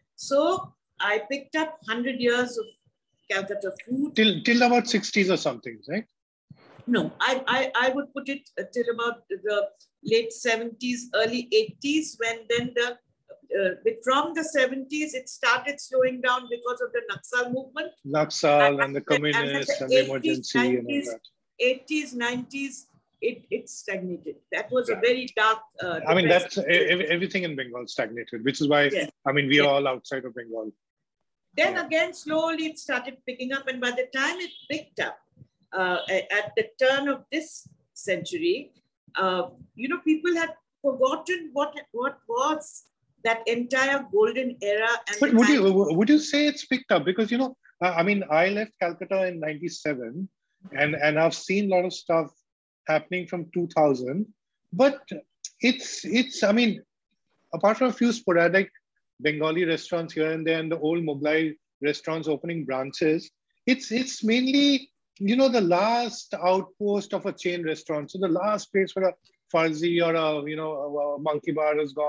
so I picked up one hundred years of Calcutta food. Till, till about sixties or something, right? No, I, I, I would put it till about the late seventies, early eighties, when then the Uh, from the seventies, it started slowing down because of the Naxal movement. Naxal and, and the communists and, and the emergency nineties, and all that. eighties, nineties, it, it stagnated. That was yeah. a very dark... Uh, I mean, that's everything in Bengal stagnated, which is why, yes. I mean, we are yes. all outside of Bengal. Then yeah. again, slowly it started picking up. And by the time it picked up, uh, at the turn of this century, uh, you know, people had forgotten what, what was that entire golden era. And but would you, would you say it's picked up? Because, you know, I mean, I left Calcutta in ninety-seven, and, and I've seen a lot of stuff happening from two thousand, but it's, it's, I mean, apart from a few sporadic Bengali restaurants here and there and the old Mughlai restaurants opening branches, it's, it's mainly, you know, the last outpost of a chain restaurant. So the last place where a Farzi or a, you know, a monkey bar has gone,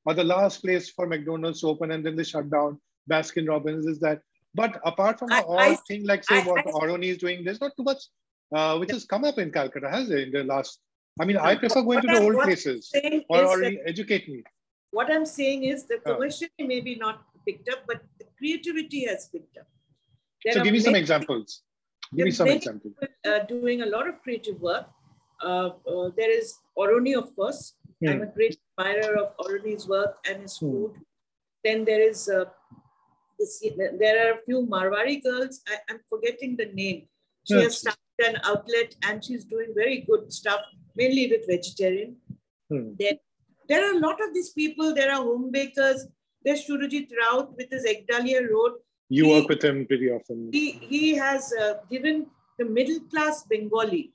or the last place for McDonald's to open and then they shut down. Baskin Robbins is that. But apart from I, the odd I, thing like say I, what I, Oroni is doing, there's not too much uh, which has come up in Calcutta, has it, in the last? I mean, no, I prefer going what to the I'm, old what places, I'm saying or, is or that, educate me. what I'm saying is the Uh, commercial may be not picked up, but the creativity has picked up. There so are give me some many, examples. Give there me are some many examples. people uh, doing a lot of creative work. Uh, uh, there is Oroni, of course. Hmm. I'm a great admirer of Oroni's work and his hmm. food. Then there is, uh, this, there are a few Marwari girls. I, I'm forgetting the name. She yes. has started an outlet and she's doing very good stuff, mainly with vegetarian. Hmm. There, there are a lot of these people. There are home bakers. There's Surajit Raut with his Egg Dahlia Road. You he, work with him pretty often. He, he has uh, given the middle-class Bengali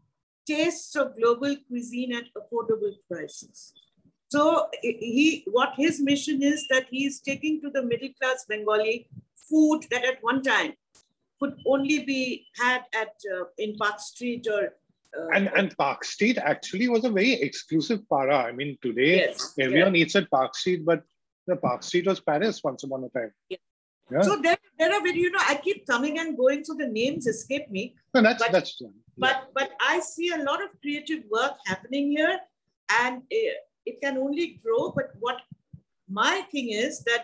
tastes of global cuisine at affordable prices. So he, what his mission is that he is taking to the middle-class Bengali food that at one time could only be had at uh, in Park Street or uh, and and Park Street actually was a very exclusive para. I mean, today yes, everyone yes. eats at Park Street, but the Park Street was Paris once upon a time. Yeah. Yeah. So there, there are very, you know, I keep coming and going, so the names escape me. No, that's but, that's yeah. but but I see a lot of creative work happening here, and it, it can only grow. But what my thing is that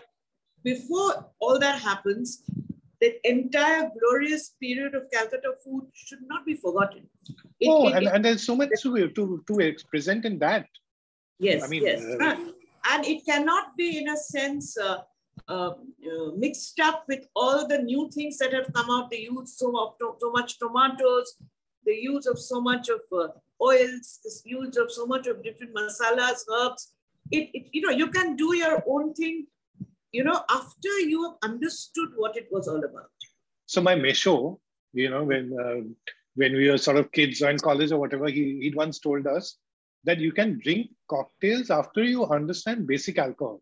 before all that happens, the entire glorious period of Calcutta food should not be forgotten. It, oh, it, and, it, and there's so much to to to present in that. Yes, I mean, yes, uh, and it cannot be in a sense. Uh, Uh, uh, mixed up with all the new things that have come out, the use so, of, so much tomatoes, the use of so much of uh, oils, this use of so much of different masalas, herbs. It, it, you know, you can do your own thing, you know, after you have understood what it was all about. So my Mesho, you know, when uh, when we were sort of kids or in college or whatever, he he once told us that you can drink cocktails after you understand basic alcohol.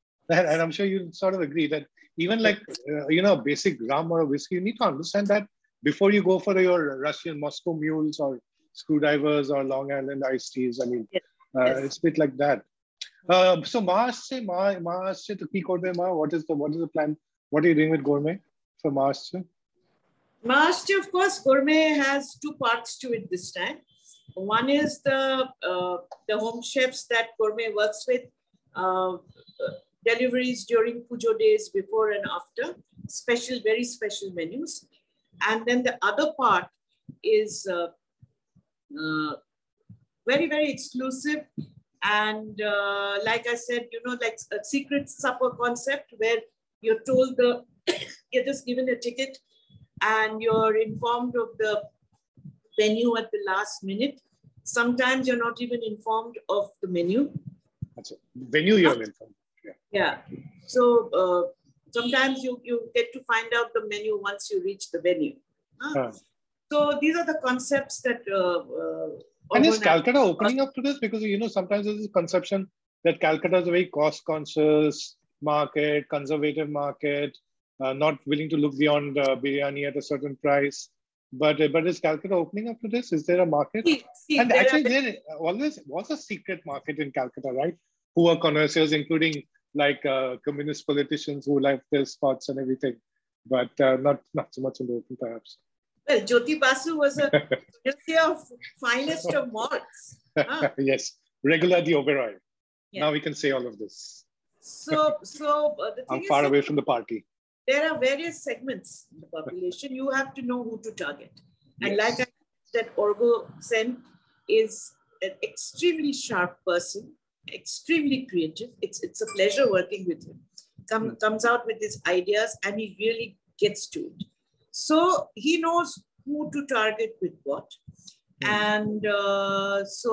And I'm sure you sort of agree that even like, uh, you know, basic rum or a whiskey, you need to understand that before you go for your Russian Moscow mules or screwdrivers or Long Island iced teas. I mean, yes. Uh, yes. it's a bit like that. Uh, so, Mars, Ma, Mars, to key korbe ma, what is the what is the plan? What are you doing with gourmet for Mars? Mars, of course, gourmet has two parts to it this time. One is the uh, the home chefs that gourmet works with. Uh, deliveries during Pujo days before and after, special, very special menus. And then the other part is uh, uh, very, very exclusive. And uh, like I said, you know, like a secret supper concept where you're told the, you're just given a ticket and you're informed of the menu at the last minute. Sometimes you're not even informed of the menu. That's it. Venue you're informed. Yeah. yeah. So uh, sometimes you, you get to find out the menu once you reach the venue. Huh? Huh. So these are the concepts that... Uh, uh, and is Calcutta opening up to this? Because, you know, sometimes there's this conception that Calcutta is a very cost-conscious market, conservative market, uh, not willing to look beyond uh, biryani at a certain price. But, uh, but is Calcutta opening up to this? Is there a market? See, see, and there actually, are... there always was a secret market in Calcutta, right? Who are connoisseurs, including like uh, communist politicians who like their spots and everything, but uh, not not so much in the open, perhaps. Well, Jyoti Basu was a of finest of malts. Huh? Yes, regular the Oberoi. Yeah. Now we can say all of this. So, so uh, the thing I'm is far away from the party. There are various segments in the population. You have to know who to target. And yes. like I said, Orgo Sen is an extremely sharp person. Extremely creative. It's it's a pleasure working with him. Come, mm. Comes out with his ideas and he really gets to it. So he knows who to target with what. Mm. And uh, so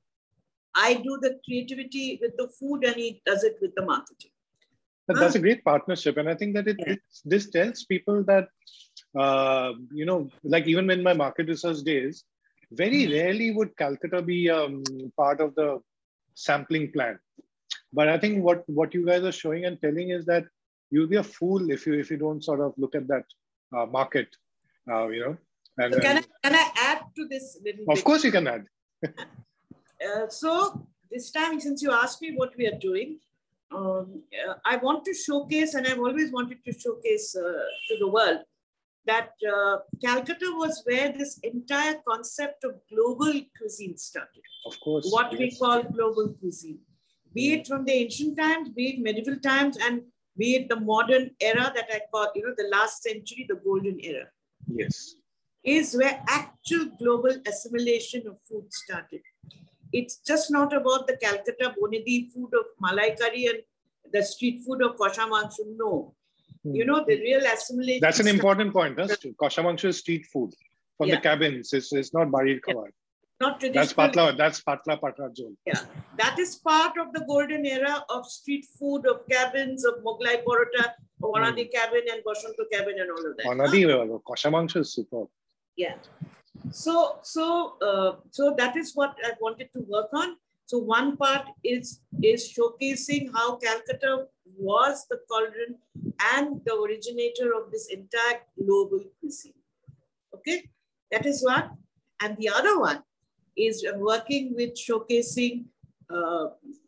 I do the creativity with the food and he does it with the marketing. But that's a great partnership. And I think that it, yeah. it this tells people that, uh, you know, like even in my market research days, very mm. rarely would Calcutta be um, part of the sampling plan. But I think what what you guys are showing and telling is that you'll be a fool if you if you don't sort of look at that uh, market, uh, you know. And, so can and, I can I add to this little of bit? course you can add. uh, so this time, since you asked me what we are doing, um, uh, I want to showcase, and I've always wanted to showcase uh, to the world that uh, Calcutta was where this entire concept of global cuisine started. Of course. What yes. we call global cuisine. Be it from the ancient times, be it medieval times, and be it the modern era that I call, you know, the last century, the golden era. Yes. Is where actual global assimilation of food started. It's just not about the Calcutta Bonedi food of Malai curry and the street food of Kosha Mangshu. No. Hmm. You know, the real assimilation. That's an important point. Huh? Kosha Mangshu is street food from yeah. the cabins. It's, it's not Barir Khabar. Yeah. Not that's patla, that's patla patra jol. Yeah, that is part of the golden era of street food, of cabins, of Mughlai Parota, of Onadi mm. cabin and Boshanto cabin and all of that. Onadi, huh? Kosha Mangshu is superb. Yeah. So, so, uh, so that is what I wanted to work on. So one part is, is showcasing how Calcutta was the cauldron and the originator of this entire global cuisine. Okay, that is one. And the other one is working with showcasing uh,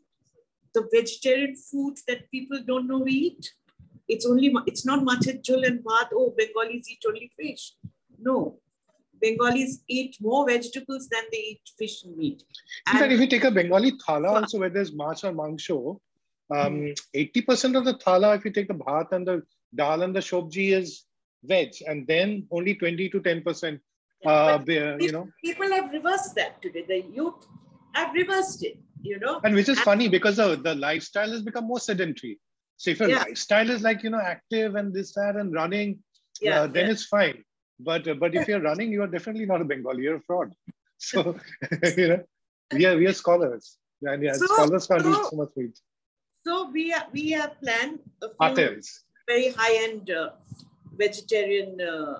the vegetarian foods that people don't know we eat. It's only, it's not machar jhol and bhat, oh, Bengalis eat only fish. No, Bengalis eat more vegetables than they eat fish and meat. In fact, if you take a Bengali thala also where there's mach or mangsho, um, eighty percent of the thala, if you take the bhat and the dal and the shobji is veg, and then only twenty to ten percent Uh, people, you know, people have reversed that today. The youth have reversed it, you know. And which is and, funny because the, the lifestyle has become more sedentary. So if your yeah. lifestyle is like, you know, active and this, that, and running, yeah, uh, then yeah. it's fine. But uh, but if you're running, you are definitely not a Bengali, you're a fraud. So, you know, we are, we are scholars. And yeah, so, scholars can't so, eat so much meat. So we, are, we have planned a few Hotels. very high-end uh, vegetarian uh,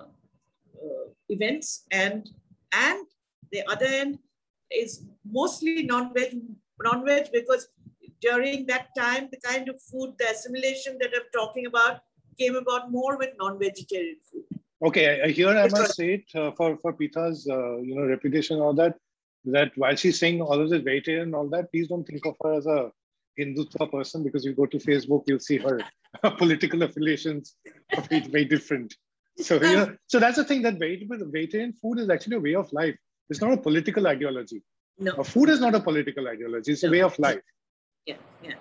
Uh, events, and and the other end is mostly non-veg, non-veg because during that time the kind of food, the assimilation that I'm talking about came about more with non-vegetarian food. Okay, I, here I must say it uh, for for Pitha's uh, you know reputation and all that, that while she's saying all of this vegetarian and all that, please don't think of her as a Hindutva person, because you go to Facebook, you'll see her political affiliations are very, very different. So, you know, so that's the thing, that vegetarian food is actually a way of life. It's not a political ideology. No. A food is not a political ideology. It's no. a way of life. Yeah, yeah.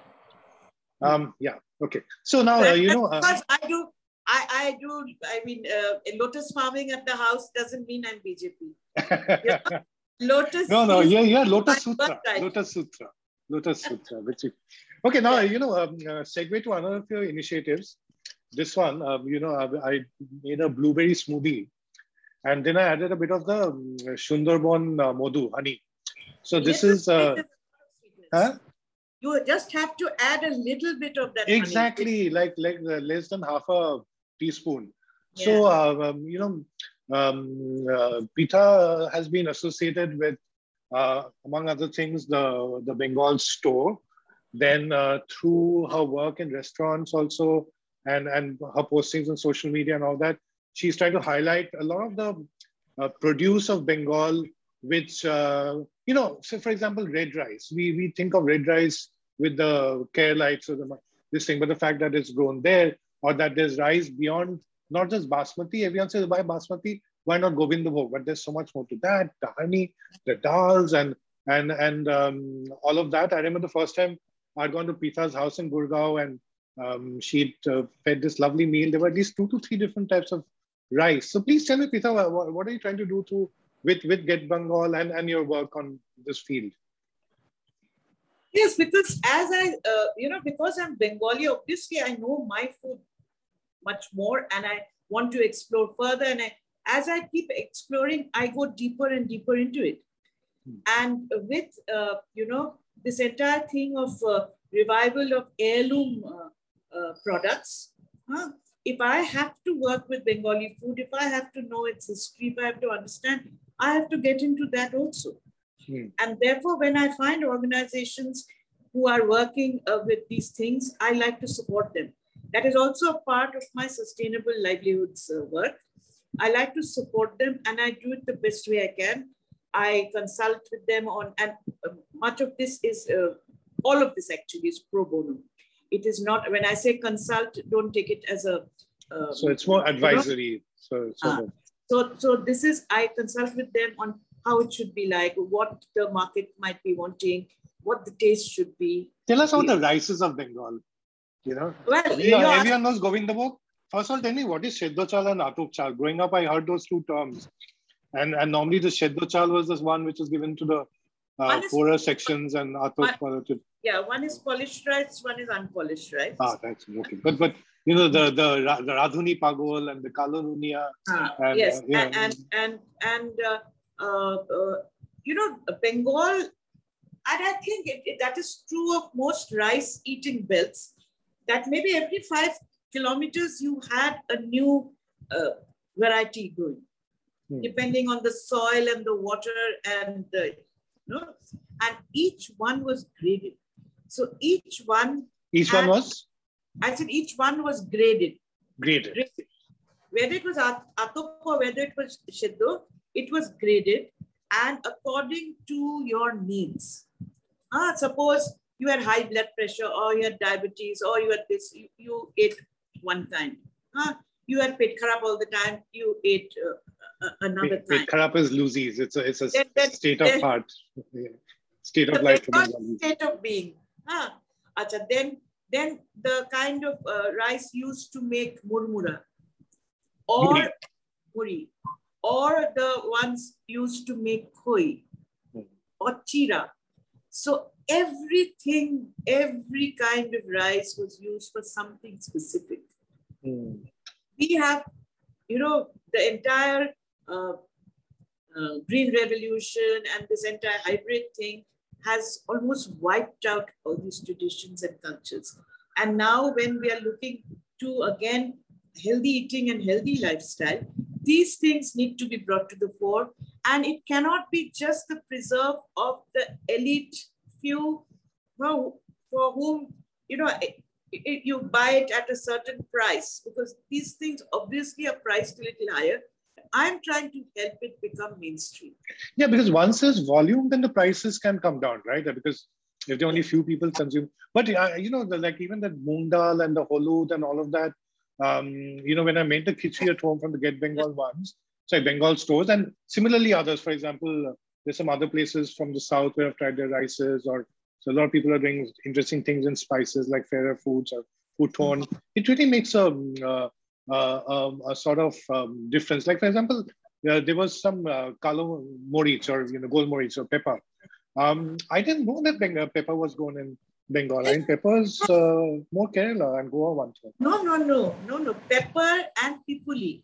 Um, yeah, okay. So now, uh, you know. Uh, because I do, I, I do, I mean, uh, lotus farming at the house doesn't mean I'm B J P. Yeah. Lotus. No, no, yeah, yeah, Lotus Sutra. Lotus Sutra. Lotus Sutra. Which is, okay, now, you know, um, uh, segue to another of your initiatives. This one, um, you know, I, I made a blueberry smoothie, and then I added a bit of the um, Sundarban uh, Modu, honey. So this yes, is, uh, huh? You just have to add a little bit of that. Exactly, honey. like like uh, less than half a teaspoon. Yeah. So, uh, um, you know, um, uh, Pitha has been associated with, uh, among other things, the, the Bengal store. Then uh, through her work in restaurants also, and, and her postings on social media and all that, she's trying to highlight a lot of the uh, produce of Bengal, which, uh, you know, so for example, red rice. We, we think of red rice with the Keralites or the, this thing, but the fact that it's grown there, or that there's rice beyond, not just Basmati. Everyone says, why Basmati? Why not Govindabhog? But there's so much more to that, the honey, the dals, and, and, and um, all of that. I remember the first time I'd gone to Pitha's house in Gurgaon, and Um, she'd uh, fed this lovely meal. There were at least two to three different types of rice. So please tell me, Pitha, what, what are you trying to do to with, with Get Bengal and, and your work on this field? Yes, because as I, uh, you know, because I'm Bengali, obviously I know my food much more, and I want to explore further. And I, as I keep exploring, I go deeper and deeper into it. Hmm. And with, uh, you know, this entire thing of uh, revival of heirloom uh, uh, products. Huh? If I have to work with Bengali food, if I have to know its history, if I have to understand, I have to get into that also. Hmm. And therefore, when I find organizations who are working uh, with these things, I like to support them. That is also a part of my sustainable livelihoods uh, work. I like to support them, and I do it the best way I can. I consult with them on, and uh, much of this is, uh, all of this actually is pro bono. It is not, when I say consult, don't take it as a... Uh, so it's more advisory. You know? So, uh, so, so this is, I consult with them on how it should be like, what the market might be wanting, what the taste should be. Tell us about the rices of Bengal. You know, well, you know everyone knows Govindabhog. First of all, tell me, what is Sheddo Chal and Atuk Chal? Growing up, I heard those two terms. And, and normally the Sheddo Chal was this one which was given to the uh, poorer sections, and Atuk. One, to, yeah, one is polished rice, one is unpolished rice. Ah, that's okay. But, but you know, the, the, the Radhuni Pagol and the Kalonunia. Ah, and, yes, uh, yeah. and, and, and, and uh, uh, uh, you know, Bengal, and I think it, it, that is true of most rice eating belts, that maybe every five kilometers you had a new uh, variety growing, hmm. depending on the soil and the water and the, you know, and each one was graded. So each one... Each had, one was? I said each one was graded. Graded. graded. Whether it was Atuk or whether it was Sheddo, it was graded and according to your needs. Ah, suppose you had high blood pressure or you had diabetes or you had this, you, you ate one kind. Ah, you had pet kharab all the time, you ate uh, uh, another pet, kind. Pet kharab is loosies. It's a, it's a then, then, state of then, heart, state of the life. State of being. Ah, acha, then, then the kind of uh, rice used to make murmura or muri. muri, or the ones used to make khoi hmm. or chira. So everything, every kind of rice was used for something specific. Hmm. We have, you know, the entire uh, uh, green revolution and this entire hybrid thing has almost wiped out all these traditions and cultures. And now when we are looking to, again, healthy eating and healthy lifestyle, these things need to be brought to the fore. And it cannot be just the preserve of the elite few well, for whom, you know, it, it, you buy it at a certain price, because these things obviously are priced a little higher. I'm trying to help it become mainstream. Yeah, because once there's volume, then the prices can come down, right? Because if there are only few people consume. But, uh, you know, the, like even the moong dal and the holut and all of that, um, you know, when I made the khichdi at home from the Get Bengal ones, sorry, Bengal stores, and similarly others, for example, uh, there's some other places from the south where I've tried their rices, or so a lot of people are doing interesting things in spices like Fairer Foods or Futon. Mm-hmm. It really makes a, uh, uh, um, a sort of um, difference. Like, for example, uh, there was some uh, Kalo Morich or, you know, Gol Morich or pepper. Um, I didn't know that Bengal, pepper was grown in Bengal. I mean, pepper is uh, more Kerala and Goa one. No, no, no, no, no. Pepper and pipuli,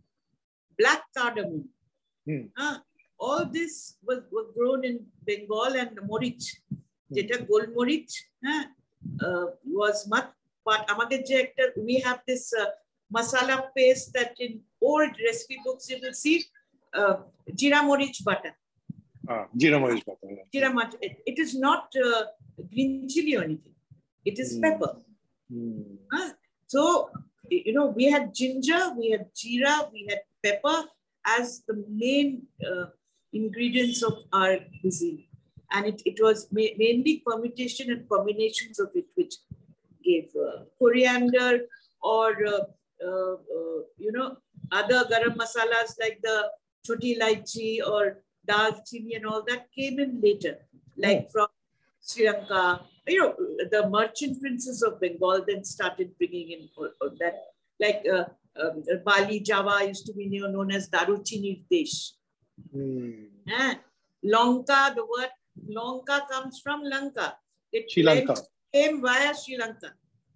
black cardamom. Hmm. Uh, all this was, was grown in Bengal, and Morich, Jeta Gol Morich, uh, uh, was much part. We have this uh, masala paste that in old recipe books you will see uh, Jira Morich butter. Ah, Jira Morich butter. Yeah. Jira, it, it is not uh, green chili or anything. It is mm. pepper. Mm. Uh, so, you know, we had ginger, we had jeera, we had pepper as the main uh, ingredients of our cuisine. And it, it was ma mainly permutation and combinations of it, which gave uh, coriander or, uh, uh, uh, you know, other garam masalas like the choti ilaichi or dal chini and all that came in later, like oh. from Sri Lanka. You know, the merchant princes of Bengal then started bringing in all, all that. Like uh, um, Bali, Java used to be known as Daruchini Desh. Mm. Eh? Lanka, the word Lanka comes from Lanka. It Sri Lanka. Came via Sri Lanka.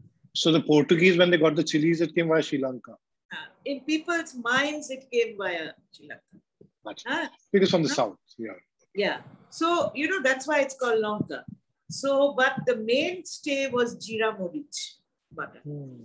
So the Portuguese, when they got the chilies, it came via Sri Lanka. Uh, in people's minds, it came via Sri Lanka. Uh, because from the uh, south, yeah. Yeah. So, you know, that's why it's called Lanka. So, but the mainstay was Jira Morich butter. Hmm.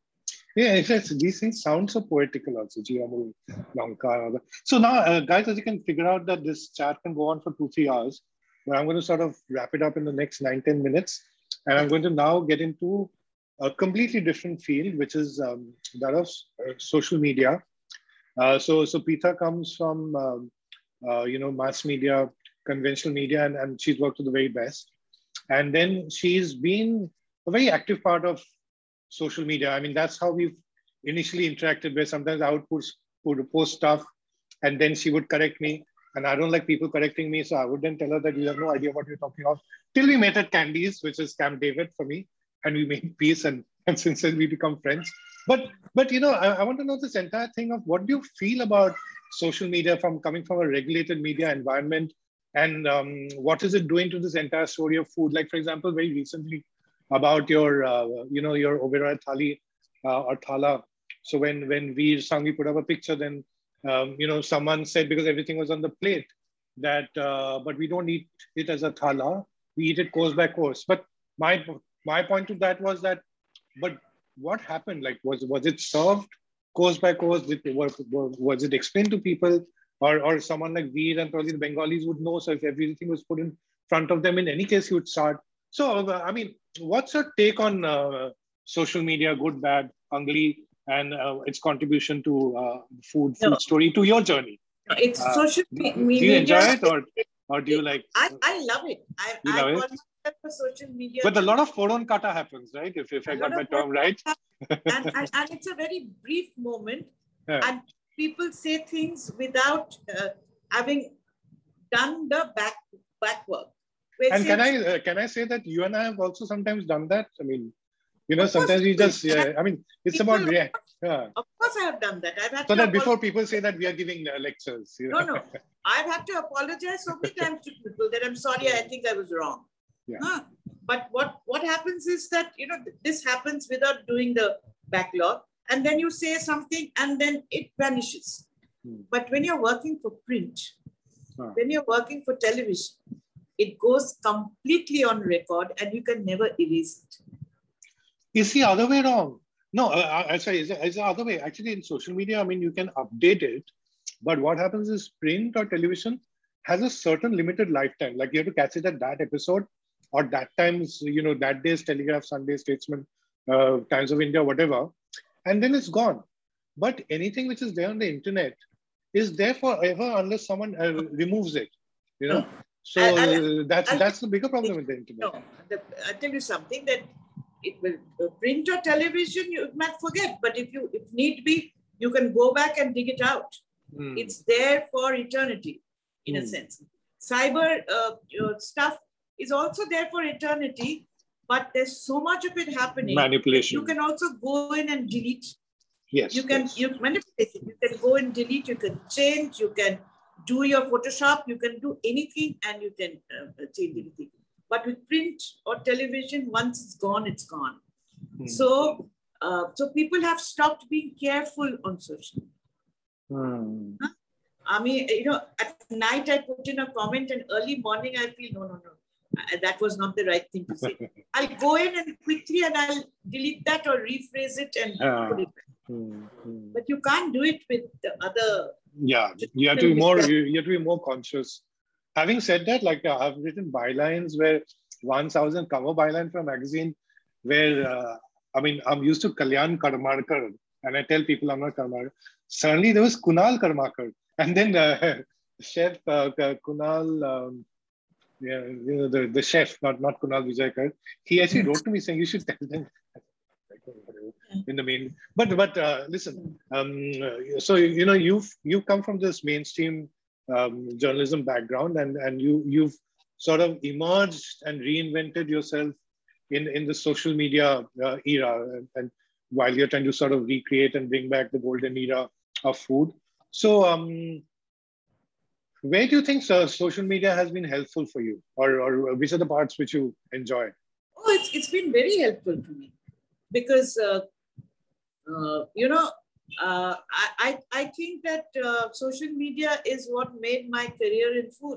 Yeah, in fact, these things sound so poetical also, Jira Morich, Lanka. So now, uh, guys, as you can figure out that this chat can go on for two, three hours, but I'm going to sort of wrap it up in the next nine, ten minutes. And I'm going to now get into a completely different field, which is um, that of uh, social media. Uh, so, so Preetha comes from, um, uh, you know, mass media, conventional media, and, and she's worked to the very best. And then she's been a very active part of social media. I mean, that's how we've initially interacted, where sometimes I would, put, would post stuff and then she would correct me. And I don't like people correcting me. So I would then tell her that you have no idea what you're talking about. Till we met at Candies, which is Camp David for me. And we made peace, and, and since then we become friends. But, but you know, I, I want to know this entire thing of what do you feel about social media from coming from a regulated media environment, and um, what is it doing to this entire story of food? Like, for example, very recently about your, uh, you know, your Oberoi Thali uh, or Thala. So when, when Veer Sangvi put up a picture, then, um, you know, someone said, because everything was on the plate, that, uh, but we don't eat it as a Thala, we eat it course by course. But my, my point to that was that, but what happened? Like, was, was it served course by course? Did, was, was it explained to people? Or, or someone like Veer and probably the Bengalis would know. So if everything was put in front of them, in any case, you would start. So, uh, I mean, what's your take on uh, social media, good, bad, ugly, and uh, its contribution to uh, food, food No. story, to your journey? It's uh, social media. Do you enjoy it, or, or do you like? I, I love it. I, you I love call it? myself a social media. But a lot of foron kata happens, right? If, if I A got lot my of term right. and, and, and it's a very brief moment. Yeah. And people say things without uh, having done the back back work. And can I uh, can I say that you and I have also sometimes done that? I mean, you know, Of course, sometimes we just, yeah, I mean, it's people, about react. Yeah. Of course, I have done that. I've had So to that before people say that we are giving uh, lectures. You know? No, no. I've had to apologize so many times to people that I'm sorry, I think I was wrong. Yeah. Huh? But what, what happens is that, you know, this happens without doing the backlog. And then you say something and then it vanishes. Hmm. But when you're working for print, huh. when you're working for television, it goes completely on record and you can never erase it. Is the other way wrong? No, uh, I say, it's the other way. Actually, in social media, I mean, you can update it. But what happens is print or television has a certain limited lifetime. Like you have to catch it at that episode or that time's, you know, that day's Telegraph, Sunday Statesman, uh, Times of India, whatever. And then it's gone. But anything which is there on the internet is there forever unless someone uh, removes it, you know? So I, I, uh, that's, I, that's the bigger problem with the internet. No, the, I'll tell you something that it will uh, print or television, you might forget, but if you, if need be, you can go back and dig it out. Mm. It's there for eternity, in mm. a sense. Cyber uh, stuff is also there for eternity, but there's so much of it happening. Manipulation. You can also go in and delete. Yes. You can yes. you manipulate it. You can go and delete. You can change. You can do your Photoshop. You can do anything, and you can uh, change anything. But with print or television, once it's gone, it's gone. Hmm. So, uh, so people have stopped being careful on social media. Hmm. Huh? I mean, you know, at night I put in a comment, and early morning I feel, no, no, no, uh, that was not the right thing to say. I'll go in and quickly and I'll delete that or rephrase it and uh, put it back. Hmm. Hmm. But you can't do it with the other. Yeah, you have to be more, you, you have to be more conscious. Having said that, like uh, I've written bylines where once I was in cover byline for a magazine where, uh, I mean, I'm used to Kalyan Karmarkar and I tell people I'm not Karmarkar. Suddenly there was Kunal Karmarkar. And then uh, chef uh, Kunal, um, yeah, you know, the, the chef, not, not Kunal Vijaykar, he actually wrote to me saying you should tell them in the main. But, but uh, listen, um, so, you know, you've, you've come from this mainstream Um, journalism background, and and you you've sort of emerged and reinvented yourself in in the social media uh, era, and, and while you're trying to sort of recreate and bring back the golden era of food. So, um, where do you think uh, social media has been helpful for you, or or which are the parts which you enjoy? Oh, it's it's been very helpful to me because uh, uh, you know. Uh, I, I think that uh, social media is what made my career in food.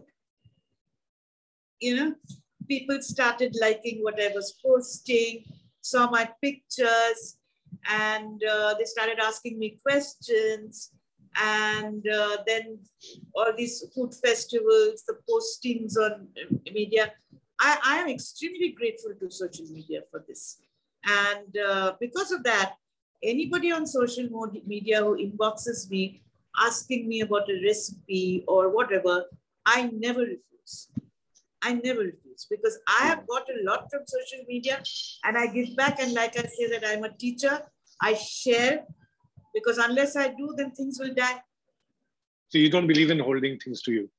You know, people started liking what I was posting, saw my pictures, and uh, they started asking me questions. And uh, then all these food festivals, the postings on media. I, I am extremely grateful to social media for this. And uh, because of that, anybody on social media who inboxes me asking me about a recipe or whatever, I never refuse. I never refuse because I have got a lot from social media and I give back. And like I say that I'm a teacher, I share because unless I do, then things will die. So you don't believe in holding things to you?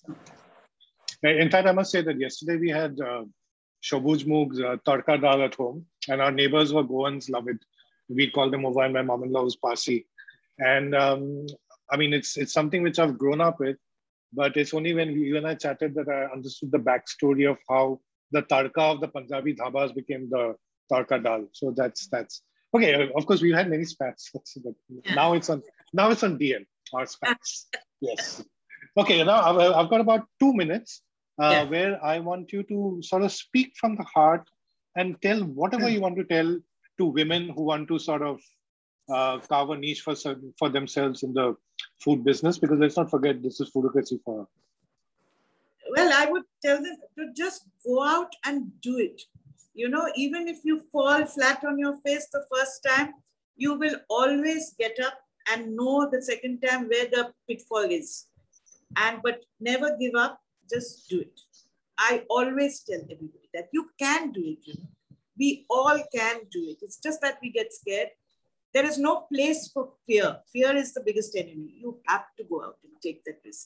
In fact, I must say that yesterday we had uh, Shobuj Moog's uh, Tarka Dal at home, and our neighbors were Goans, love it. We call them over, and my mom-in-law was Parsi. And um, I mean, it's it's something which I've grown up with, but it's only when we, you and I chatted that I understood the backstory of how the Tarka of the Punjabi dhabas became the Tarka Dal. So that's that's okay. Of course, we've had many spats. Yeah. Now it's on now it's on D N, our spats. Yes. Okay. Now I've, I've got about two minutes. Uh, yeah. Where I want you to sort of speak from the heart and tell whatever you want to tell to women who want to sort of uh, carve a niche for, for themselves in the food business, because let's not forget, this is Foodocracy for her. Well, I would tell them to just go out and do it. You know, even if you fall flat on your face the first time, you will always get up and know the second time where the pitfall is. And but never give up. Just do it. I always tell everybody that you can do it. You know? We all can do it. It's just that we get scared. There is no place for fear. Fear is the biggest enemy. You have to go out and take that risk.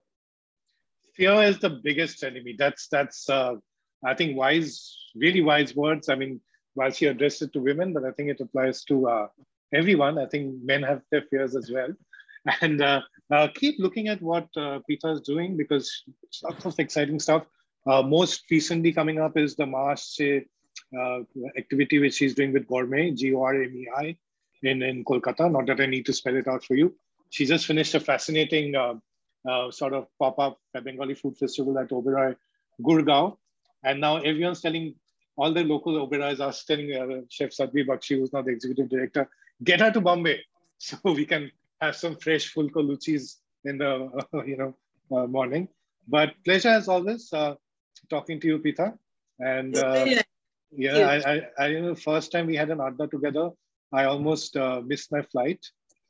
Fear is the biggest enemy. That's, that's uh, I think, wise, really wise words. I mean, while she addressed it to women, but I think it applies to uh, everyone. I think men have their fears as well. And uh, uh, keep looking at what uh, Preetha is doing, because it's lots of exciting stuff. Uh, most recently coming up is the Mars uh, activity which she's doing with Gourmet, G O R M E I, in, in Kolkata. Not that I need to spell it out for you. She just finished a fascinating uh, uh, sort of pop-up Bengali food festival at Oberoi, Gurgaon. And now everyone's telling, all the local Oberois are telling uh, Chef Sadhvi Bakshi, who's now the executive director, get her to Bombay so we can have some fresh fulko luchis in the uh, you know uh, morning. But pleasure as always uh, talking to you, Preetha. And uh, yeah, I, I, I you know first time we had an adda together, I almost uh, missed my flight.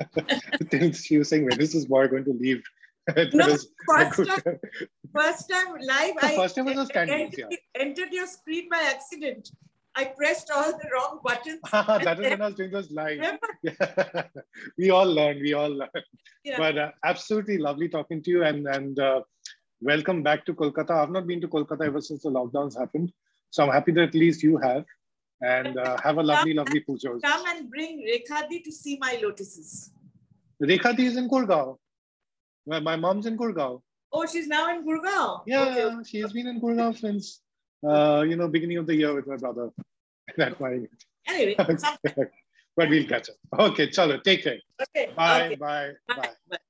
She was saying, when is this boy going to leave? No, was, first, time, first time live, the I first time was standing, entered, yeah. entered your screen by accident. I pressed all the wrong buttons. That is when I was doing those live. Yeah. We all learned, we all learned. Yeah. But uh, absolutely lovely talking to you, and, and uh, welcome back to Kolkata. I've not been to Kolkata ever since the lockdowns happened. So I'm happy that at least you have. And uh, have a lovely, come lovely pujo. Come and bring Rekhadi to see my lotuses. Rekhadi is in Gurgaon. My, my mom's in Gurgaon. Oh, she's now in Gurgaon? Yeah, okay. She has been in Gurgaon since... Uh, you know, beginning of the year with my brother. That my anyway, but we'll catch up. Okay, chalo, take care. Okay. Bye, okay. bye, bye, bye.